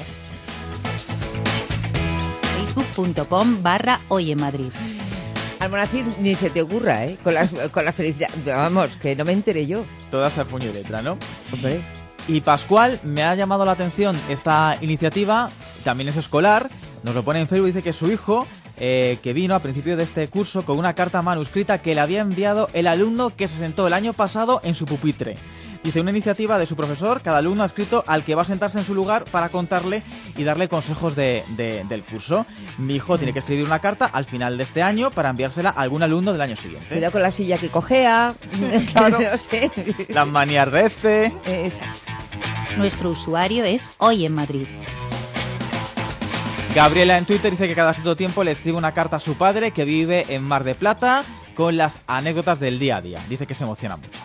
Facebook.com/Hoy en Madrid. Almonacid, ni se te ocurra, ¿eh? Con la felicidad. Vamos, que no me enteré yo. Todas a puño y letra, ¿no? Hombre. Y Pascual, me ha llamado la atención esta iniciativa, también es escolar, nos lo pone en Facebook, dice que su hijo, que vino a principio de este curso con una carta manuscrita que le había enviado el alumno que se sentó el año pasado en su pupitre. Dice, una iniciativa de su profesor, cada alumno ha escrito al que va a sentarse en su lugar para contarle y darle consejos del curso. Mi hijo tiene que escribir una carta al final de este año para enviársela a algún alumno del año siguiente. Cuidado con la silla que cojea. Claro. No sé. Las manías de este. Exacto. Nuestro usuario es Hoy en Madrid. Gabriela en Twitter dice que cada cierto tiempo le escribe una carta a su padre que vive en Mar de Plata con las anécdotas del día a día. Dice que se emociona mucho.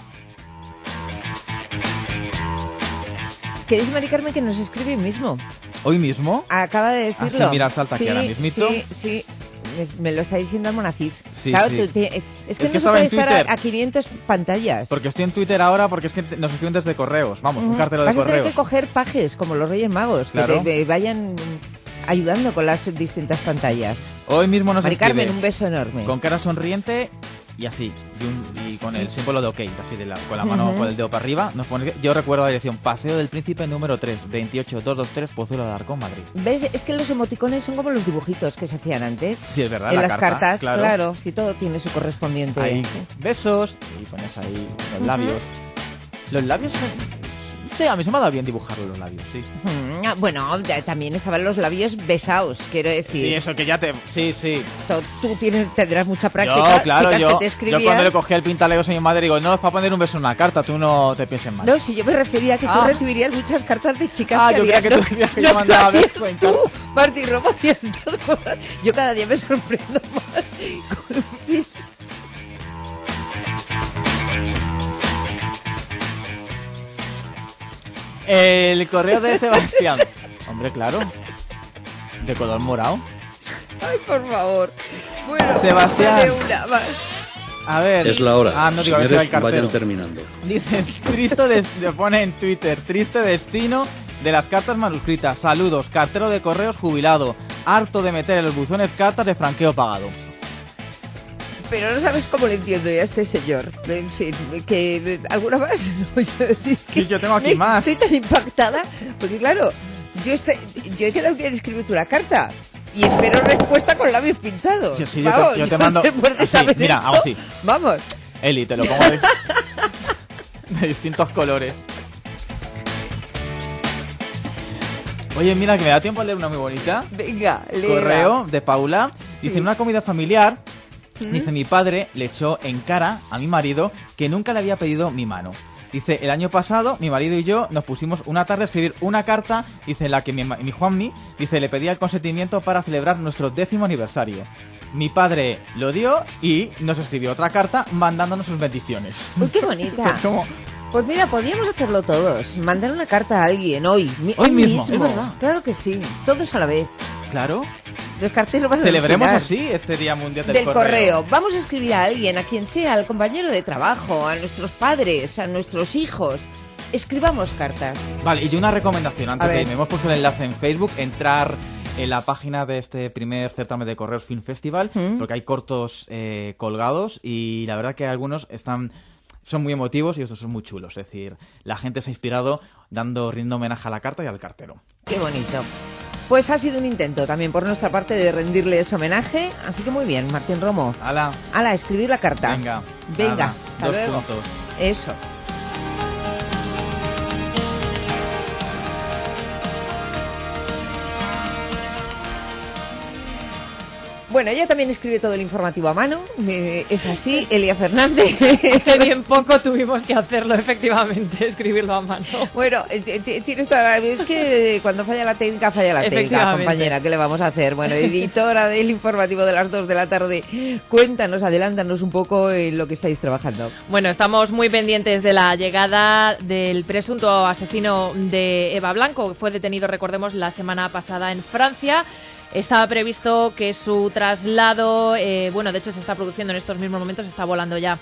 Que dice Mari Carmen que nos escribe hoy mismo. ¿Hoy mismo? Acaba de decirlo. Ah, sí, mira, salta aquí ahora mismito. Sí. Me lo está diciendo Almonacid. Sí, claro, sí. Es que no se estaba puede en estar Twitter. a 500 pantallas. Porque estoy en Twitter ahora porque es que nos escriben desde correos. Vamos, un cartero de Vas a tener correos. que coger pajes, como los Reyes Magos, Claro. que te vayan ayudando con las distintas pantallas. Hoy mismo nos Mari escribe Carmen, un beso enorme. con cara sonriente y así, y con el símbolo de OK, así con la mano con el dedo para arriba. Nos pone, yo recuerdo la dirección, Paseo del Príncipe número 3, 28223, Pozuelo de Alarcón, Madrid. ¿Ves? Es que los emoticones son como los dibujitos que se hacían antes. Sí, es verdad, En la las carta, cartas, claro. claro, si todo tiene su correspondiente. Ahí, besos, y pones ahí los labios. Los labios son... Sí, a mí se me ha dado bien dibujarlo los labios, sí. Bueno, también estaban los labios besados, quiero decir. Sí, eso que ya te... Sí, sí. Tú tendrás mucha práctica. Yo, claro, chicas yo que te escribían. cuando le cogí el pintaleos a mi madre digo, no, es para poner un beso en una carta, tú no te pienses mal. No, si yo me refería a que tú recibirías muchas cartas de chicas Ah, que yo había. creía que tú decías que yo mandaba besos en carta. Martín Romo hacías estas cosas. Yo cada día me sorprendo más. El correo de Sebastián. Hombre, claro. de color morado. Ay, por favor. Bueno, Sebastián. dale una más. A ver. Es la hora. Ah, no digo, a ver si va el Señores, cartero. vayan terminando. Dice, le pone en Twitter, triste destino de las cartas manuscritas. Saludos, cartero de correos jubilado. Harto de meter en los buzones cartas de franqueo pagado. Pero no sabes cómo le entiendo yo a este señor. En fin, que ¿alguna más? No, Sí, yo tengo aquí más. Estoy tan impactada porque claro, yo he quedado que escribir tú la carta y espero respuesta con labios pintados. Sí, vamos, yo te mando después de así, saber mira, esto, hago así. Vamos. Eli, te lo pongo de distintos colores. Oye, mira, que me da tiempo a leer una muy bonita. Venga, lea. Correo de Paula. Dice, Sí. en una comida familiar, dice, mi padre le echó en cara a mi marido que nunca le había pedido mi mano. Dice, el año pasado, mi marido y yo nos pusimos una tarde a escribir una carta, dice, en la que mi Juanmi, dice, le pedía el consentimiento para celebrar nuestro 10º aniversario. Mi padre lo dio y nos escribió otra carta mandándonos sus bendiciones. Uy, qué bonita. ¿Cómo? Pues mira, podríamos hacerlo todos. Mandar una carta a alguien hoy. Hoy mismo, es verdad. Claro que sí. Todos a la vez. Claro. Los carteros van a Celebremos alucinar. así este Día Mundial Del correo. Vamos a escribir a alguien, a quien sea, al compañero de trabajo, a nuestros padres, a nuestros hijos. Escribamos cartas. Vale, y yo una recomendación antes A de ver. irme. Hemos puesto el enlace en Facebook, entrar en la página de este primer certamen de Correos Film Festival, porque hay cortos colgados y la verdad que algunos son muy emotivos y estos son muy chulos. Es decir, la gente se ha inspirado riendo homenaje a la carta y al cartero. Qué bonito. Pues ha sido un intento también por nuestra parte de rendirles homenaje, así que muy bien, Martín Romo. Ala, escribir la carta. Venga. Venga, Nada, hasta 2 luego. puntos. Eso. Bueno, ella también escribe todo el informativo a mano, es así, Elia Fernández. Hace bien poco tuvimos que hacerlo, efectivamente, escribirlo a mano. Bueno, tienes toda la... Es que cuando falla la técnica, compañera, ¿qué le vamos a hacer? Bueno, editora del informativo de las 2 de la tarde, cuéntanos, adelántanos un poco en lo que estáis trabajando. Bueno, estamos muy pendientes de la llegada del presunto asesino de Eva Blanco, que fue detenido, recordemos, la semana pasada en Francia. Estaba previsto que su traslado, de hecho se está produciendo en estos mismos momentos, está volando ya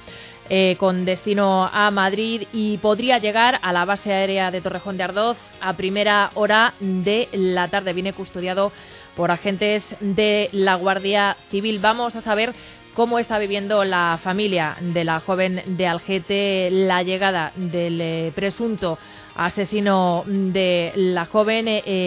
con destino a Madrid y podría llegar a la base aérea de Torrejón de Ardoz a primera hora de la tarde. Viene custodiado por agentes de la Guardia Civil. Vamos a saber cómo está viviendo la familia de la joven de Algete la llegada del presunto asesino de la joven.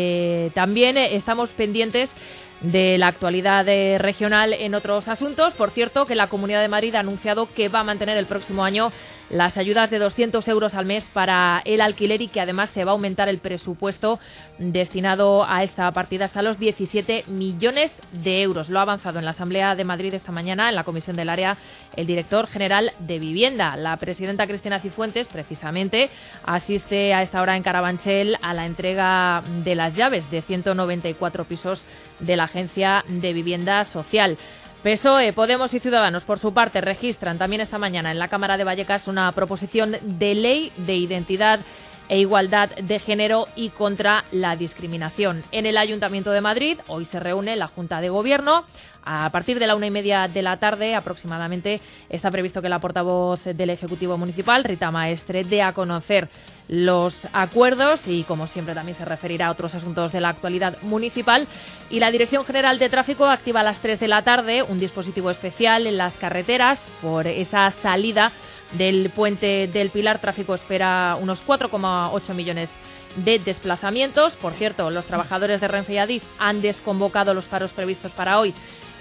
También estamos pendientes de la actualidad regional en otros asuntos. Por cierto, que la Comunidad de Madrid ha anunciado que va a mantener el próximo año las ayudas de 200 euros al mes para el alquiler y que además se va a aumentar el presupuesto destinado a esta partida hasta los 17 millones de euros. Lo ha avanzado en la Asamblea de Madrid esta mañana, en la Comisión del Área, el director general de Vivienda. La presidenta Cristina Cifuentes, precisamente, asiste a esta hora en Carabanchel a la entrega de las llaves de 194 pisos de la Agencia de Vivienda Social. PSOE, Podemos y Ciudadanos, por su parte, registran también esta mañana en la Cámara de Vallecas una proposición de ley de identidad e igualdad de género y contra la discriminación. En el Ayuntamiento de Madrid, hoy se reúne la Junta de Gobierno. A partir de la 1:30 de la tarde, aproximadamente, está previsto que la portavoz del Ejecutivo Municipal, Rita Maestre, dé a conocer los acuerdos y, como siempre, también se referirá a otros asuntos de la actualidad municipal. Y la Dirección General de Tráfico activa a las 3 de la tarde un dispositivo especial en las carreteras por esa salida del Puente del Pilar. Tráfico espera unos 4,8 millones de desplazamientos. Por cierto, los trabajadores de Renfe y Adif han desconvocado los paros previstos para hoy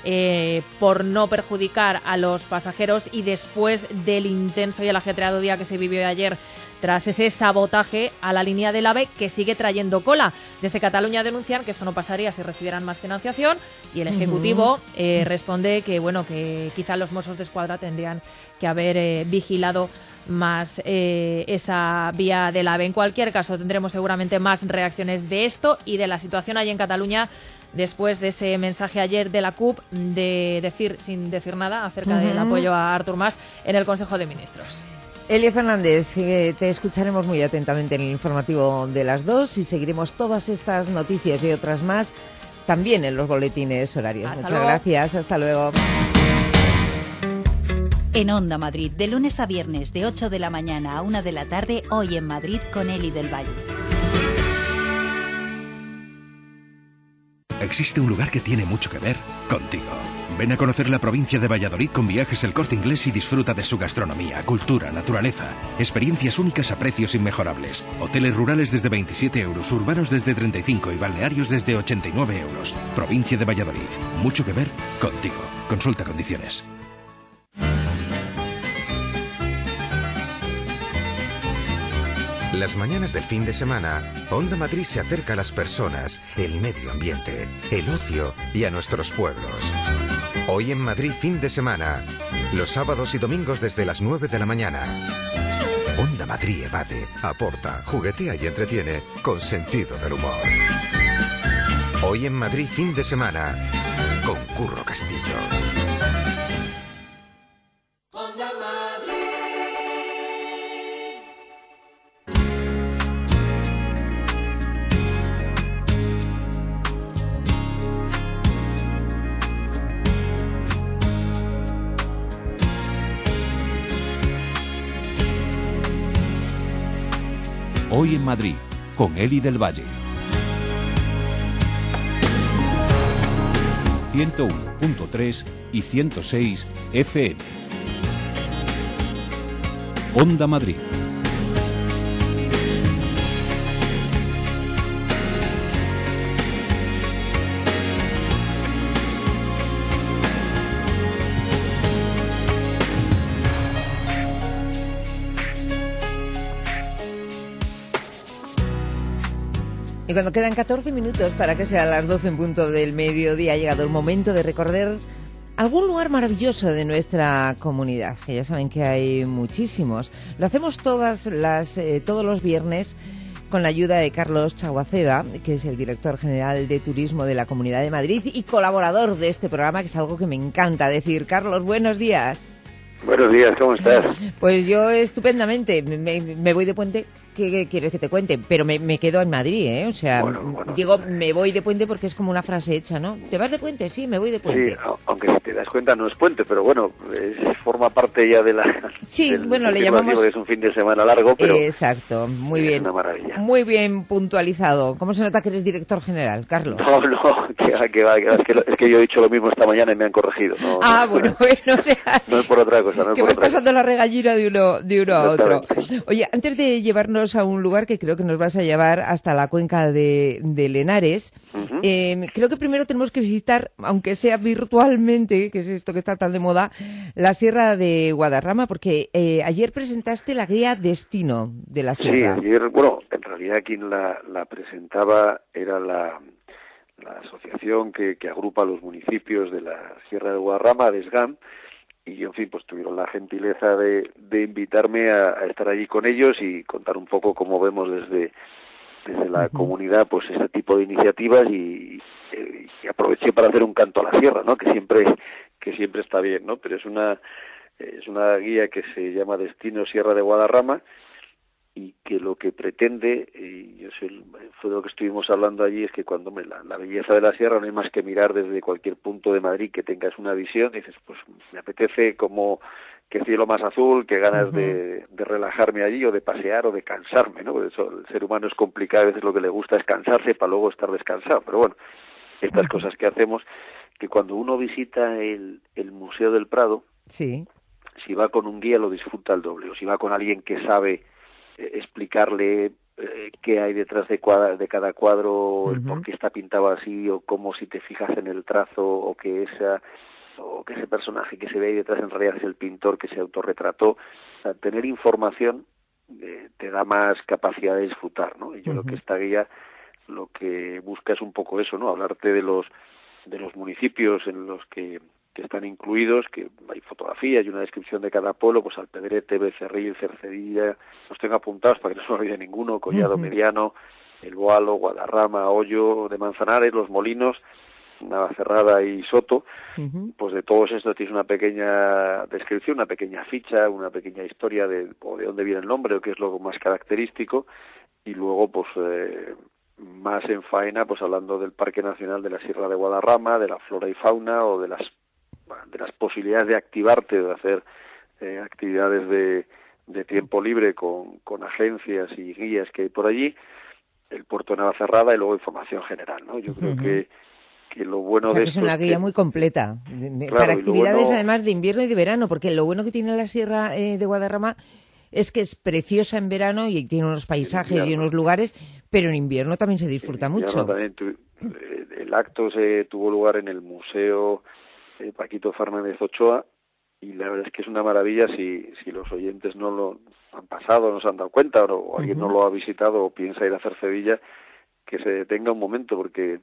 por no perjudicar a los pasajeros y después del intenso y el ajetreado día que se vivió ayer tras ese sabotaje a la línea del AVE que sigue trayendo cola. Desde Cataluña denuncian que esto no pasaría si recibieran más financiación y el Ejecutivo responde que quizá los Mossos de Escuadra tendrían que haber vigilado más esa vía del AVE. En cualquier caso, tendremos seguramente más reacciones de esto y de la situación allí en Cataluña después de ese mensaje ayer de la CUP de decir, sin decir nada, acerca del apoyo a Artur Mas en el Consejo de Ministros. Elia Fernández, te escucharemos muy atentamente en el informativo de las 2 y seguiremos todas estas noticias y otras más también en los boletines horarios. Hasta Muchas luego. gracias, hasta luego. En Onda Madrid, de lunes a viernes, de 8 de la mañana a 1 de la tarde, Hoy en Madrid con Eli del Valle. Existe un lugar que tiene mucho que ver contigo. Ven a conocer la provincia de Valladolid con Viajes El Corte Inglés y disfruta de su gastronomía, cultura, naturaleza, experiencias únicas a precios inmejorables. Hoteles rurales desde 27 euros, urbanos desde 35 y balnearios desde 89 euros. Provincia de Valladolid. Mucho que ver contigo. Consulta condiciones. Las mañanas del fin de semana, Onda Madrid se acerca a las personas, el medio ambiente, el ocio y a nuestros pueblos. Hoy en Madrid fin de semana, los sábados y domingos desde las 9 de la mañana. Onda Madrid evade, aporta, juguetea y entretiene con sentido del humor. Hoy en Madrid fin de semana, con Curro Castillo. Hoy en Madrid, con Eli del Valle. 101.3 y 106 FM. Onda Madrid. Y cuando quedan 14 minutos para que sean las 12 en punto del mediodía, ha llegado el momento de recorrer algún lugar maravilloso de nuestra comunidad, que ya saben que hay muchísimos. Lo hacemos todos los viernes con la ayuda de Carlos Chaguaceda, que es el director general de Turismo de la Comunidad de Madrid y colaborador de este programa, que es algo que me encanta decir. Carlos, buenos días. Buenos días, ¿cómo estás? Pues yo estupendamente. Me voy de puente. ¿Qué quieres que te cuente? Pero me quedo en Madrid, ¿eh? O sea, digo, me voy de puente porque es como una frase hecha, ¿no? ¿Te vas de puente? Sí, me voy de puente. Sí, aunque si te das cuenta no es puente, pero bueno, forma parte ya de la... Sí, bueno, le llamamos... Es un fin de semana largo, pero... Exacto, muy bien. Es una maravilla. Muy bien puntualizado. ¿Cómo se nota que eres director general, Carlos? No, que va. Es que yo he dicho lo mismo esta mañana y me han corregido. Bueno, o sea... No es por otra cosa, que vas pasando la regallina de uno a otro. Oye, antes de llevarnos a un lugar que creo que nos vas a llevar hasta la cuenca de Lenares, creo que primero tenemos que visitar, aunque sea virtualmente, que es esto que está tan de moda, la Sierra de Guadarrama, porque ayer presentaste la guía Destino de la Sierra. Sí, ayer, bueno, en realidad quien la presentaba era la asociación que agrupa a los municipios de la Sierra de Guadarrama, DESGAM, y en fin, pues tuvieron la gentileza de invitarme a estar allí con ellos y contar un poco cómo vemos desde la comunidad pues este tipo de iniciativas y aproveché para hacer un canto a la sierra, ¿no? que siempre está bien, ¿no? Pero es una guía que se llama Destino Sierra de Guadarrama y que lo que pretende, y fue de lo que estuvimos hablando allí, es que cuando la belleza de la sierra no hay más que mirar desde cualquier punto de Madrid que tengas una visión, dices, pues me apetece como que cielo más azul, que ganas de relajarme allí o de pasear o de cansarme, ¿no? Por eso el ser humano es complicado, a veces lo que le gusta es cansarse para luego estar descansado, pero bueno, estas cosas que hacemos, que cuando uno visita el Museo del Prado, sí, si va con un guía lo disfruta al doble, o si va con alguien que sabe explicarle qué hay detrás de cada cuadro, el por qué está pintado así, o cómo si te fijas en el trazo, o que ese personaje que se ve ahí detrás en realidad es el pintor que se autorretrató. O sea, tener información te da más capacidad de disfrutar, ¿no? Y yo creo que esta guía lo que busca es un poco eso, ¿no? Hablarte de los municipios en los que están incluidos, que hay fotografías y una descripción de cada pueblo, pues Alpedrete, Becerril, Cercedilla, los tengo apuntados para que no se me olvide ninguno, Collado Mediano, El Boalo, Guadarrama, Hoyo de Manzanares, Los Molinos, Navacerrada y Soto. Pues de todos estos tienes una pequeña descripción, una pequeña ficha, una pequeña historia de dónde viene el nombre o qué es lo más característico, y luego pues más en faena, pues hablando del Parque Nacional de la Sierra de Guadarrama, de la flora y fauna, o de las posibilidades de activarte, de hacer actividades de tiempo libre con agencias y guías que hay por allí, el puerto de Navacerrada y luego información general, ¿no? Yo creo que lo bueno de que esto es una guía muy completa, para actividades además de invierno y de verano, porque lo bueno que tiene la Sierra de Guadarrama es que es preciosa en verano y tiene unos paisajes y unos lugares, pero en invierno también se disfruta mucho. También el acto se tuvo lugar en el Museo Paquito Fernández Ochoa, y la verdad es que es una maravilla. Si los oyentes no lo han pasado, no se han dado cuenta, o alguien no lo ha visitado o piensa ir a hacer Sevilla, que se detenga un momento, porque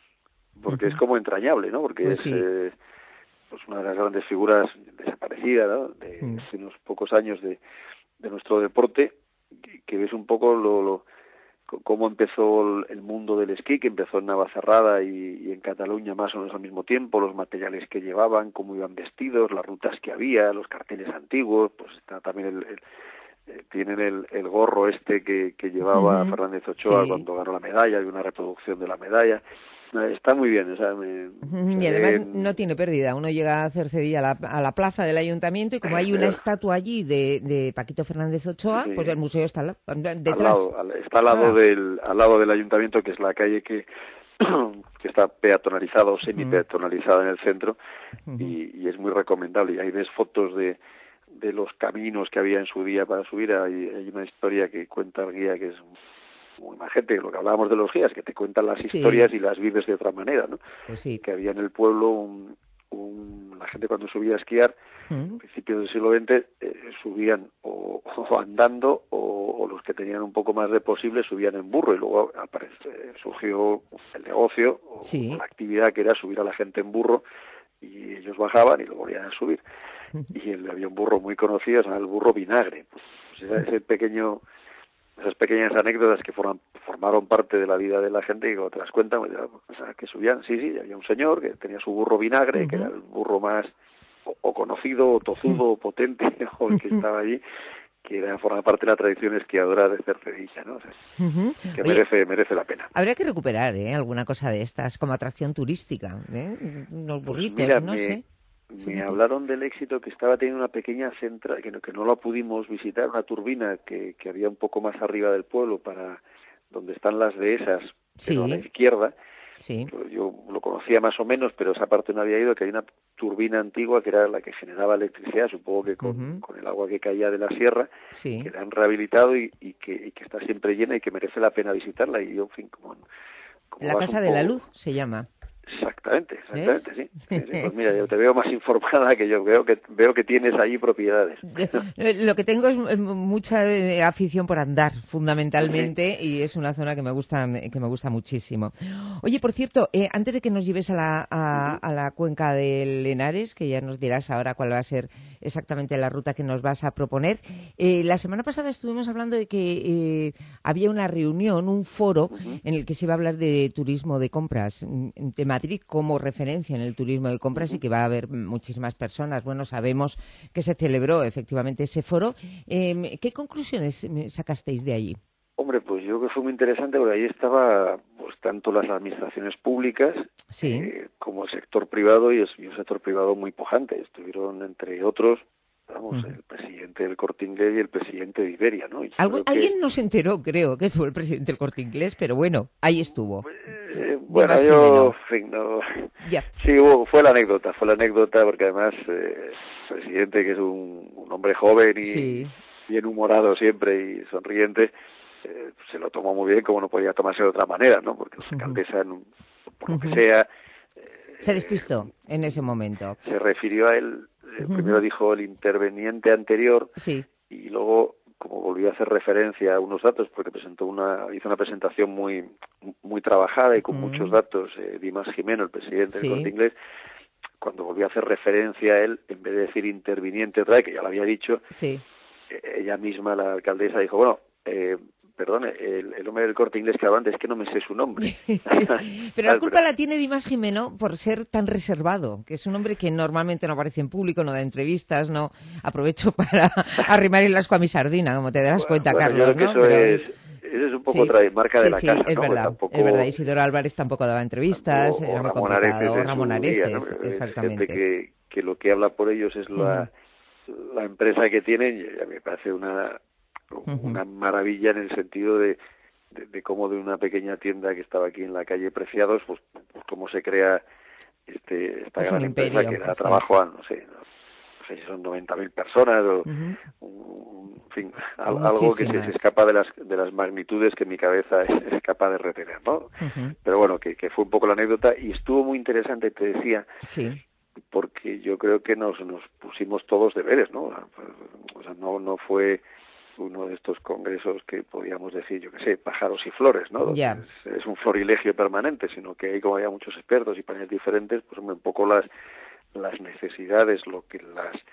es como entrañable, ¿no? Porque es pues una de las grandes figuras desaparecidas, ¿no? De hace unos pocos años de nuestro deporte, que ves un poco cómo empezó el mundo del esquí, que empezó en Navacerrada y en Cataluña más o menos al mismo tiempo, los materiales que llevaban, cómo iban vestidos, las rutas que había, los carteles antiguos, pues está también tienen el gorro que llevaba Fernández Ochoa cuando ganó la medalla, hay una reproducción de la medalla. Está muy bien, o sea, y además no tiene pérdida. Uno llega a hacer Sevilla a la plaza del ayuntamiento, y como hay una estatua allí de Paquito Fernández Ochoa, pues el museo está detrás. Está al lado del ayuntamiento, que es la calle que está peatonalizada o semi-peatonalizada en el centro, y es muy recomendable. Y ahí ves fotos de los caminos que había en su día para subir. Hay una historia que cuenta el guía que es muy majete, lo que hablábamos de los guías, que te cuentan las historias y las vives de otra manera, ¿no? Pues sí. Que había en el pueblo la gente cuando subía a esquiar, a principios del siglo XX, subían o andando, o los que tenían un poco más de posible subían en burro, y luego surgió el negocio o la actividad que era subir a la gente en burro, y ellos bajaban y lo volvían a subir. Y había un burro muy conocido, se llama el burro vinagre. Pues esas pequeñas anécdotas que formaron parte de la vida de la gente, y cuando te las cuentan, que subían, había un señor que tenía su burro vinagre, que era el burro más o conocido, o tozudo, o potente, o el que estaba allí, que forma parte de la tradición esquiadora de Cercedilla, ¿no? O sea, que merece la pena. Habría que recuperar alguna cosa de estas como atracción turística, unos burritos, no sé. Me hablaron del éxito que estaba teniendo una pequeña central, que no la pudimos visitar, una turbina que había un poco más arriba del pueblo, para donde están las dehesas, pero a la izquierda. Yo lo conocía más o menos, pero esa parte no había ido, que hay una turbina antigua que era la que generaba electricidad, supongo que con el agua que caía de la sierra, que la han rehabilitado y que está siempre llena, y que merece la pena visitarla. Y yo, en fin, como la Casa de la Luz se llama. Exactamente, sí. Pues mira, yo te veo más informada que yo. Veo que tienes allí propiedades. Lo que tengo es mucha afición por andar, fundamentalmente, y es una zona que me gusta muchísimo. Oye, por cierto, antes de que nos lleves a la cuenca del Henares, que ya nos dirás ahora cuál va a ser exactamente la ruta que nos vas a proponer, la semana pasada estuvimos hablando de que había una reunión, un foro, en el que se iba a hablar de turismo de compras, de Madrid como referencia en el turismo de compras, y que va a haber muchísimas personas. Bueno, sabemos que se celebró efectivamente ese foro. ¿Qué conclusiones sacasteis de allí? Hombre, pues yo creo que fue muy interesante, porque ahí estaba pues tanto las administraciones públicas como el sector privado, y un sector privado muy pujante. Estuvieron, entre otros, el presidente del Corte Inglés y el presidente de Iberia, ¿no? Alguien no se enteró, creo, que estuvo el presidente del Corte Inglés, pero bueno, ahí estuvo. Bueno, yo, en fin, no. Ya. Sí, fue la anécdota, porque además el presidente, que es un hombre joven y bien humorado siempre y sonriente, se lo tomó muy bien, como no podía tomarse de otra manera, ¿no? Porque la alcaldesa, por lo que sea... se despistó en ese momento. Se refirió a él, primero dijo el interveniente anterior, y luego, como volvió a hacer referencia a unos datos, porque hizo una presentación muy trabajada y con muchos datos, Dimas Jimeno, el presidente del Corte Inglés, cuando volvió a hacer referencia a él, en vez de decir interviniente otra vez, que ya lo había dicho, ella misma, la alcaldesa, dijo, bueno, perdone, el hombre del Corte Inglés que hablaba antes, es que no me sé su nombre. Pero la culpa la tiene Dimas Jimeno por ser tan reservado, que es un hombre que normalmente no aparece en público, no da entrevistas, no aprovecho para arrimar el asco a mi sardina, como te darás cuenta, Carlos, yo creo que ¿no? ese es un poco marca de la casa, es ¿no? verdad, Tampoco... es verdad. Isidoro Álvarez tampoco daba entrevistas, o era muy Ramón complicado. Areces en Ramón su Areces, día, ¿no? exactamente. Gente que lo que habla por ellos es la empresa que tienen, y a mí me parece una maravilla en el sentido de cómo de una pequeña tienda que estaba aquí en la calle Preciados, pues cómo se crea esta gran empresa que da trabajo a, no sé si son 90.000 personas o en fin, algo que se escapa de las magnitudes que mi cabeza es capaz de retener, ¿no? Pero bueno, que fue un poco la anécdota y estuvo muy interesante, te decía, porque yo creo que nos pusimos todos deberes, ¿no? O sea, no fue uno de estos congresos que podíamos decir, yo qué sé, pájaros y flores, ¿no? Es un florilegio permanente, sino que ahí, como había muchos expertos y paneles diferentes, pues un poco las necesidades, lo que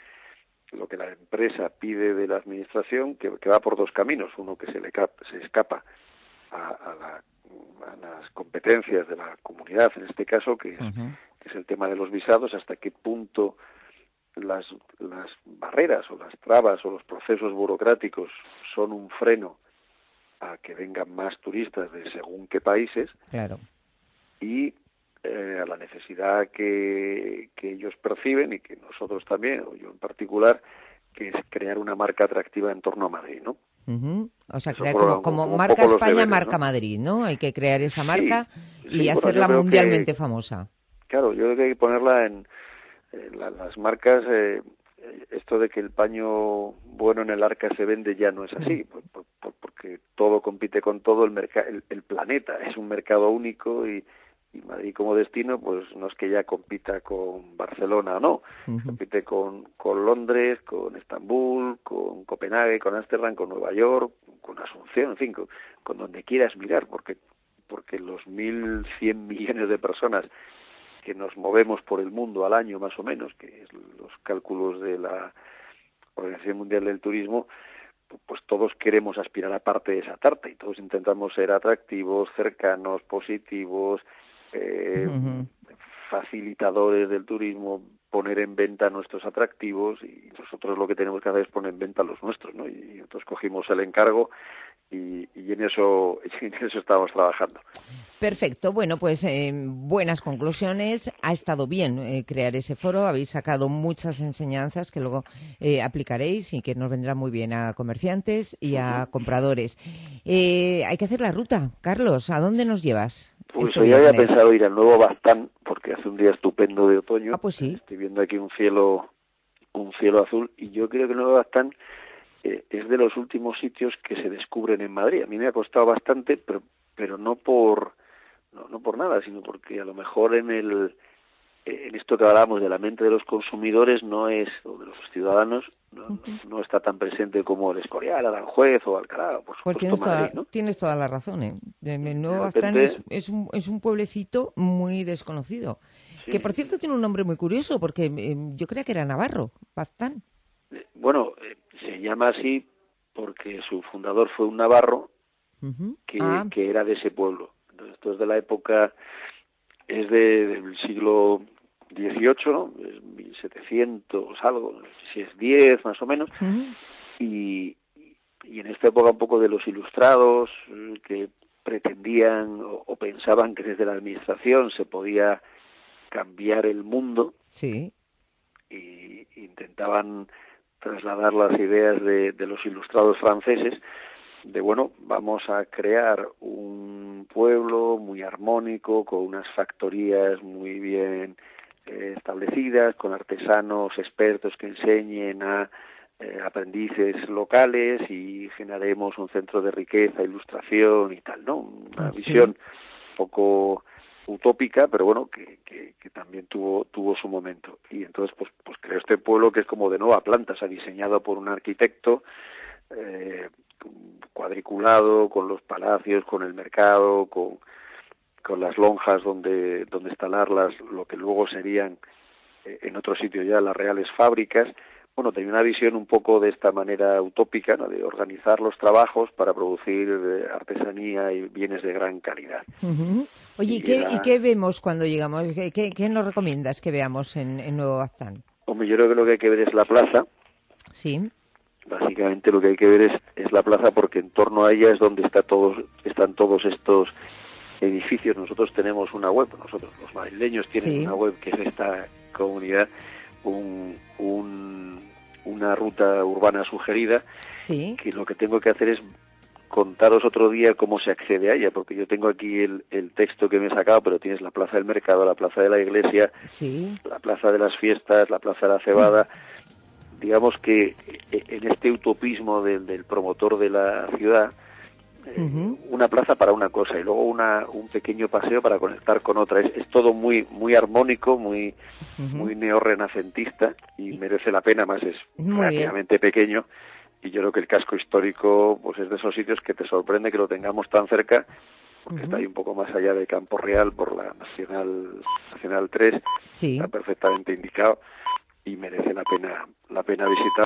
la empresa pide de la administración, que va por dos caminos. Uno que se escapa a las competencias de la comunidad, en este caso, que es el tema de los visados, hasta qué punto las barreras o las trabas o los procesos burocráticos son un freno a que vengan más turistas de según qué países. Claro. Y a la necesidad que ellos perciben y que nosotros también, o yo en particular, que es crear una marca atractiva en torno a Madrid, ¿no? O sea, crear como marca España, deberes, marca Madrid, ¿no? Hay que crear esa marca y hacerla mundialmente famosa. Claro, yo creo que hay que ponerla en las marcas. Esto de que el paño bueno en el arca se vende ya no es así, porque todo compite con todo. El planeta es un mercado único y Madrid como destino, pues no es que ya compita con Barcelona o no, compite con Londres, con Estambul, con Copenhague, con Ámsterdam, con Nueva York, con Asunción, en fin, con donde quieras mirar, porque los 1.100 millones de personas que nos movemos por el mundo al año más o menos, que es los cálculos de la Organización Mundial del Turismo, pues todos queremos aspirar a parte de esa tarta y todos intentamos ser atractivos, cercanos, positivos, facilitadores del turismo, poner en venta nuestros atractivos, y nosotros lo que tenemos que hacer es poner en venta los nuestros, ¿no? Y entonces cogimos el encargo y en eso estamos trabajando. Perfecto. Bueno, pues buenas conclusiones. Ha estado bien crear ese foro. Habéis sacado muchas enseñanzas que luego aplicaréis y que nos vendrán muy bien a comerciantes y a compradores. Hay que hacer la ruta. Carlos, ¿a dónde nos llevas? Pues yo había pensado ir al Nuevo Baztán porque hace un día estupendo de otoño. Pues sí. Estoy viendo aquí un cielo azul y yo creo que el Nuevo Baztán es de los últimos sitios que se descubren en Madrid. A mí me ha costado bastante, pero no por nada, sino porque a lo mejor en esto que hablábamos de la mente de los consumidores o de los ciudadanos, no está tan presente como el Escorial, Aranjuez o Alcalá, por supuesto Madrid, ¿no? Tienes toda la razón, ¿eh? El Nuevo Baztán es un pueblecito muy desconocido, que por cierto tiene un nombre muy curioso, porque yo creía que era navarro, Baztán. Bueno, se llama así porque su fundador fue un navarro que era de ese pueblo. Entonces, esto es de la época, es del siglo XVIII, ¿no? Es 1700 algo, no sé si es 10 más o menos, y en esta época un poco de los ilustrados que pretendían o pensaban que desde la administración se podía cambiar el mundo, y intentaban trasladar las ideas de los ilustrados franceses, de bueno, vamos a crear un pueblo muy armónico, con unas factorías muy bien establecidas, con artesanos expertos que enseñen a aprendices locales, y generaremos un centro de riqueza, ilustración y tal, ¿no? Una visión un poco utópica, pero bueno, que también tuvo su momento. Y entonces pues creó este pueblo que es como de nueva planta, se ha diseñado por un arquitecto, cuadriculado, con los palacios, con el mercado, con las lonjas donde instalarlas, lo que luego serían en otro sitio ya las reales fábricas. Bueno, tenía una visión un poco de esta manera utópica, ¿no? De organizar los trabajos para producir artesanía y bienes de gran calidad. Oye, ¿y qué vemos cuando llegamos? ¿Qué nos recomiendas que veamos en Nuevo Baztán? Hombre, yo creo que lo que hay que ver es la plaza. Sí. básicamente lo que hay que ver es la plaza, porque en torno a ella es donde están todos estos edificios. Nosotros tenemos una web, nosotros los madrileños tienen una web que es esta comunidad, una ruta urbana sugerida, que lo que tengo que hacer es contaros otro día cómo se accede a ella, porque yo tengo aquí el texto que me he sacado, pero tienes la Plaza del Mercado, la Plaza de la Iglesia, la Plaza de las Fiestas, la Plaza de la Cebada. Digamos que en este utopismo del promotor de la ciudad, una plaza para una cosa y luego un pequeño paseo para conectar con otra. Es todo muy muy armónico, muy neorrenacentista, y merece la pena, más es relativamente pequeño, y yo creo que el casco histórico pues es de esos sitios que te sorprende que lo tengamos tan cerca, porque está ahí un poco más allá de Campo Real por la Nacional 3, está perfectamente indicado y merece la pena visitar.